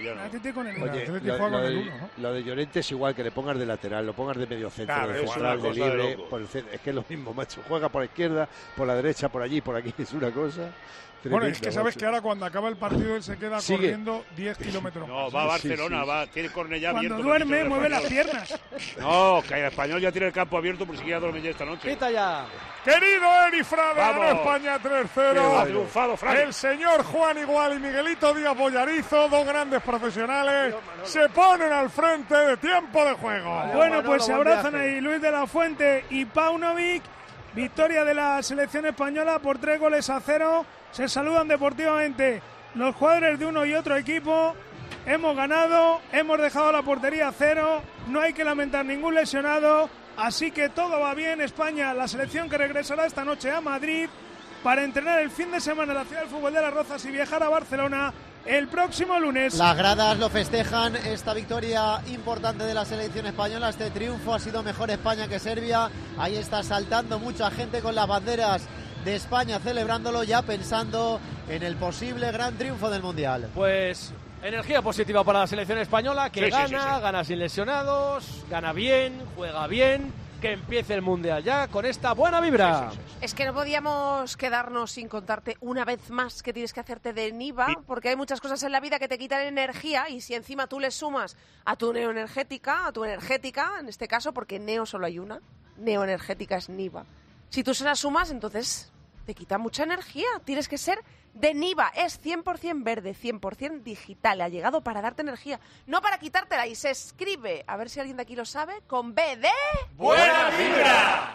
Speaker 13: Lo de Llorente es igual, que le pongas de lateral, lo pongas de medio centro, de central, de libre. Es que es lo mismo, macho. Juega por la izquierda, por la derecha, por allí, por aquí. Es una cosa...
Speaker 4: Bueno, es que sabes que ahora cuando acaba el partido él se queda corriendo 10 kilómetros.
Speaker 14: No, va a Barcelona, tiene Cornellá abierto.
Speaker 11: Cuando duerme, mueve las piernas.
Speaker 14: No, que el Español ya tiene el campo abierto por si quiere dormir ya esta noche.
Speaker 1: ¡Quita ya!
Speaker 4: Querido Eri Frade, ganó España 3-0.
Speaker 14: Ha triunfado, Frade.
Speaker 4: El señor Juan Igual y Miguelito Díaz Bollarizo, dos grandes profesionales, se ponen al frente de tiempo de juego.
Speaker 11: Bueno, pues se abrazan ahí Luis de la Fuente y Paunovic. Victoria de la selección española por 3-0. Se saludan deportivamente los jugadores de uno y otro equipo. Hemos ganado, hemos dejado la portería a 0. No hay que lamentar ningún lesionado. Así que todo va bien. España, la selección que regresará esta noche a Madrid para entrenar el fin de semana en la Ciudad del Fútbol de Las Rozas y viajar a Barcelona el próximo lunes.
Speaker 12: Las gradas lo festejan, esta victoria importante de la selección española, este triunfo. Ha sido mejor España que Serbia. Ahí está saltando mucha gente con las banderas de España, celebrándolo, ya pensando en el posible gran triunfo del Mundial.
Speaker 1: Pues energía positiva para la selección española, que gana sin lesionados, gana bien, juega bien. Que empiece el Mundial ya con esta buena vibra.
Speaker 2: Es que no podíamos quedarnos sin contarte una vez más que tienes que hacerte de Niva, porque hay muchas cosas en la vida que te quitan energía, y si encima tú le sumas a tu neoenergética, en este caso, porque neo solo hay una, neoenergética es Niva. Si tú se la sumas, entonces te quita mucha energía. Tienes que ser de Niva. Es 100% verde, 100% digital. Ha llegado para darte energía, no para quitártela. Y se escribe, a ver si alguien de aquí lo sabe, con B de...
Speaker 3: ¡Buena vibra!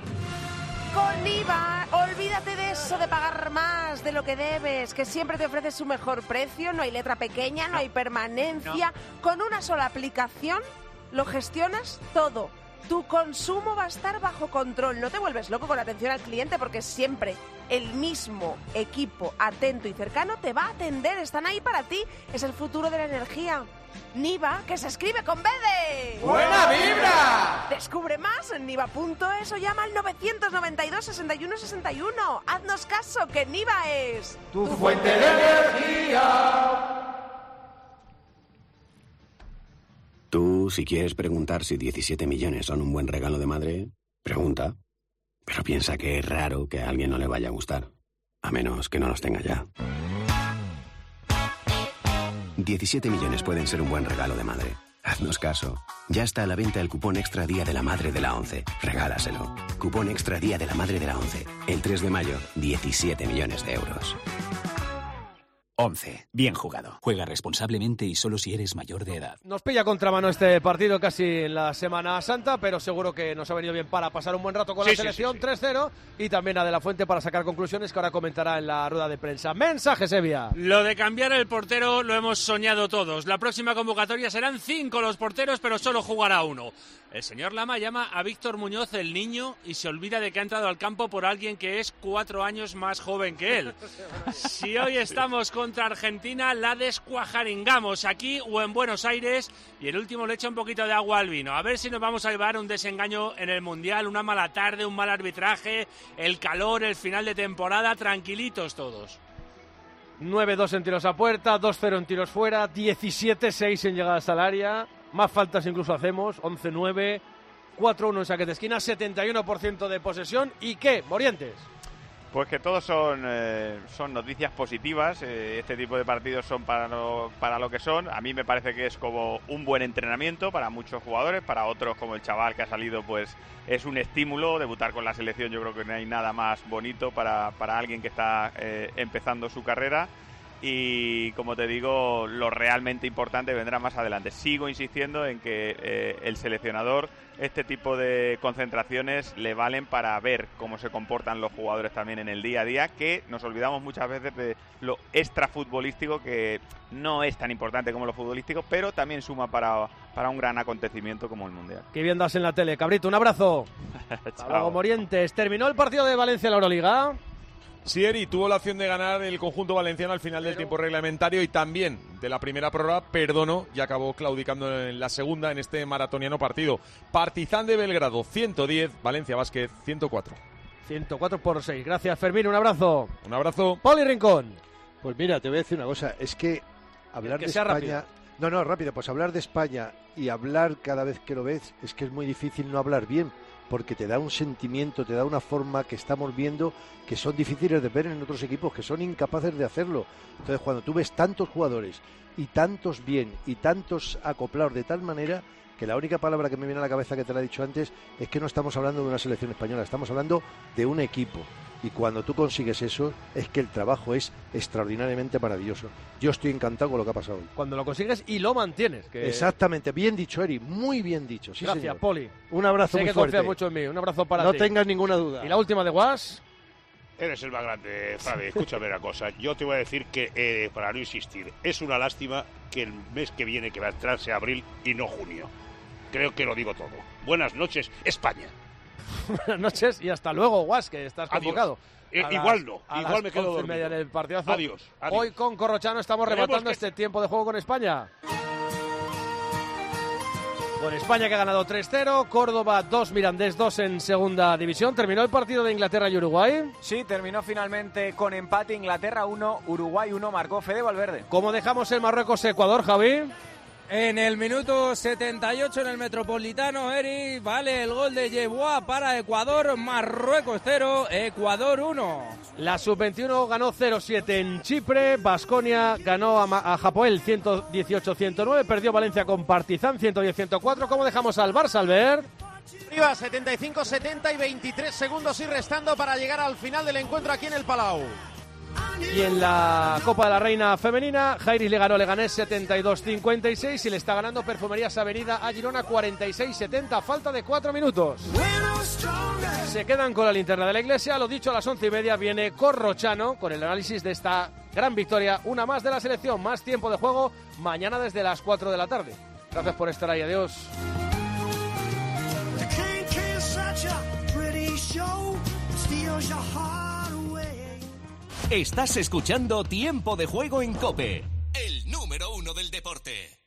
Speaker 2: Con Niva, olvídate de eso de pagar más de lo que debes, que siempre te ofrece su mejor precio. No hay letra pequeña, no hay permanencia. Con una sola aplicación lo gestionas todo. Tu consumo va a estar bajo control. No te vuelves loco con la atención al cliente, porque siempre el mismo equipo atento y cercano te va a atender. Están ahí para ti. Es el futuro de la energía. Niva, que se escribe con B de...
Speaker 3: ¡Buena vibra!
Speaker 2: Descubre más en niva.es o llama al 992 61 61. Haznos caso, que Niva es...
Speaker 3: ¡Tu fuente de energía!
Speaker 21: Tú, si quieres preguntar si 17 millones son un buen regalo de madre, pregunta. Pero piensa que es raro que a alguien no le vaya a gustar. A menos que no los tenga ya. 17 millones pueden ser un buen regalo de madre. Haznos caso. Ya está a la venta el cupón extra Día de la Madre de la ONCE. Regálaselo. Cupón extra Día de la Madre de la ONCE. El 3 de mayo, 17 millones de euros.
Speaker 22: 11. Bien jugado. Juega responsablemente y solo si eres mayor de edad.
Speaker 1: Nos pilla contramano este partido casi en la Semana Santa, pero seguro que nos ha venido bien para pasar un buen rato con la selección. 3-0, y también a De la Fuente para sacar conclusiones que ahora comentará en la rueda de prensa. Mensaje, Sevilla.
Speaker 23: Lo de cambiar el portero lo hemos soñado todos. La próxima convocatoria serán 5 los porteros, pero solo jugará uno. El señor Lama llama a Víctor Muñoz el niño y se olvida de que ha entrado al campo por alguien que es 4 años más joven que él. Si hoy estamos contra Argentina, la descuajaringamos aquí o en Buenos Aires, y el último le echa un poquito de agua al vino. A ver si nos vamos a llevar un desengaño en el Mundial, una mala tarde, un mal arbitraje, el calor, el final de temporada, tranquilitos todos.
Speaker 1: 9-2 en tiros a puerta, 2-0 en tiros fuera, 17-6 en llegadas al área. Más faltas incluso hacemos, 11-9, 4-1 en saques de esquina, 71% de posesión. ¿Y qué, Morientes?
Speaker 10: Pues que todos son noticias positivas. Este tipo de partidos son para lo que son. A mí me parece que es como un buen entrenamiento para muchos jugadores, para otros como el chaval que ha salido, pues es un estímulo. Debutar con la selección, yo creo que no hay nada más bonito para alguien que está empezando su carrera. Y como te digo, lo realmente importante vendrá más adelante. Sigo insistiendo en que el seleccionador, este tipo de concentraciones le valen para ver cómo se comportan los jugadores también en el día a día, que nos olvidamos muchas veces de lo extrafutbolístico, que no es tan importante como lo futbolístico, pero también suma para un gran acontecimiento como el Mundial.
Speaker 1: Qué bien das en la tele, Cabrito, un abrazo. Hasta luego, Morientes. ¿Terminó el partido de Valencia en la Euroliga?
Speaker 8: Sí, Eri, tuvo la opción de ganar el conjunto valenciano al final del tiempo reglamentario y también de la primera prórroga, perdonó y acabó claudicando en la segunda en este maratoniano partido. Partizan de Belgrado 110, Valencia Basket 104.
Speaker 1: 104-6. Gracias, Fermín, un abrazo.
Speaker 8: Un abrazo.
Speaker 1: Poli Rincón.
Speaker 13: Pues mira, te voy a decir una cosa, es que hablar de España...
Speaker 1: Rápido.
Speaker 13: No, rápido, pues hablar de España y hablar cada vez que lo ves, es que es muy difícil no hablar bien, porque te da un sentimiento, te da una forma que estamos viendo que son difíciles de ver en otros equipos, que son incapaces de hacerlo. Entonces, cuando tú ves tantos jugadores y tantos bien y tantos acoplados de tal manera, que la única palabra que me viene a la cabeza, que te la he dicho antes, es que no estamos hablando de una selección española, estamos hablando de un equipo. Y cuando tú consigues eso, es que el trabajo es extraordinariamente maravilloso. Yo estoy encantado con lo que ha pasado hoy.
Speaker 1: Cuando lo consigues y lo mantienes. Que...
Speaker 13: Exactamente, bien dicho, Eri, muy bien dicho. Sí,
Speaker 1: gracias,
Speaker 13: señor.
Speaker 1: Poli.
Speaker 13: Un abrazo muy fuerte.
Speaker 1: Sé que confías mucho en mí, un abrazo para ti.
Speaker 13: No tengas ninguna duda.
Speaker 1: ¿Y la última de Guas?
Speaker 14: Eres el más grande, Frade. Escúchame una cosa. Yo te voy a decir que, para no insistir, es una lástima que el mes que viene, que va a entrar, sea abril y no junio. Creo que lo digo todo. Buenas noches, España.
Speaker 1: Buenas noches y hasta luego, Guas, que estás convocado.
Speaker 14: Igual no, igual me quedo dormido.
Speaker 1: En el partidazo.
Speaker 14: Adiós.
Speaker 1: Hoy con Corrochano estamos rematando este tiempo de juego con España. Con España que ha ganado 3-0, Córdoba 2, Mirandés 2 en segunda división. ¿Terminó el partido de Inglaterra y Uruguay?
Speaker 5: Sí, terminó finalmente con empate. Inglaterra 1, Uruguay 1, marcó Fede Valverde.
Speaker 1: ¿Cómo dejamos el Marruecos-Ecuador, Javi?
Speaker 6: En el minuto 78 en el Metropolitano, Eri, vale el gol de Yeboah para Ecuador, Marruecos 0, Ecuador 1.
Speaker 1: La Sub-21 ganó 0-7 en Chipre, Baskonia ganó a Hapoel 118-109, perdió Valencia con Partizan 110-104. ¿Cómo dejamos al Barça, Albert?
Speaker 9: Arriba, 75-70 y 23 segundos y restando para llegar al final del encuentro aquí en el Palau.
Speaker 1: Y en la Copa de la Reina Femenina, Jairis le ganó Leganés 72-56 y le está ganando Perfumerías Avenida a Girona 46-70, falta de 4 minutos. Se quedan con la linterna de la iglesia, lo dicho, a las 11:30 viene Corrochano con el análisis de esta gran victoria, una más de la selección, más tiempo de juego, mañana desde las 4 de la tarde. Gracias por estar ahí, adiós.
Speaker 15: Estás escuchando Tiempo de Juego en COPE, el número 1 del deporte.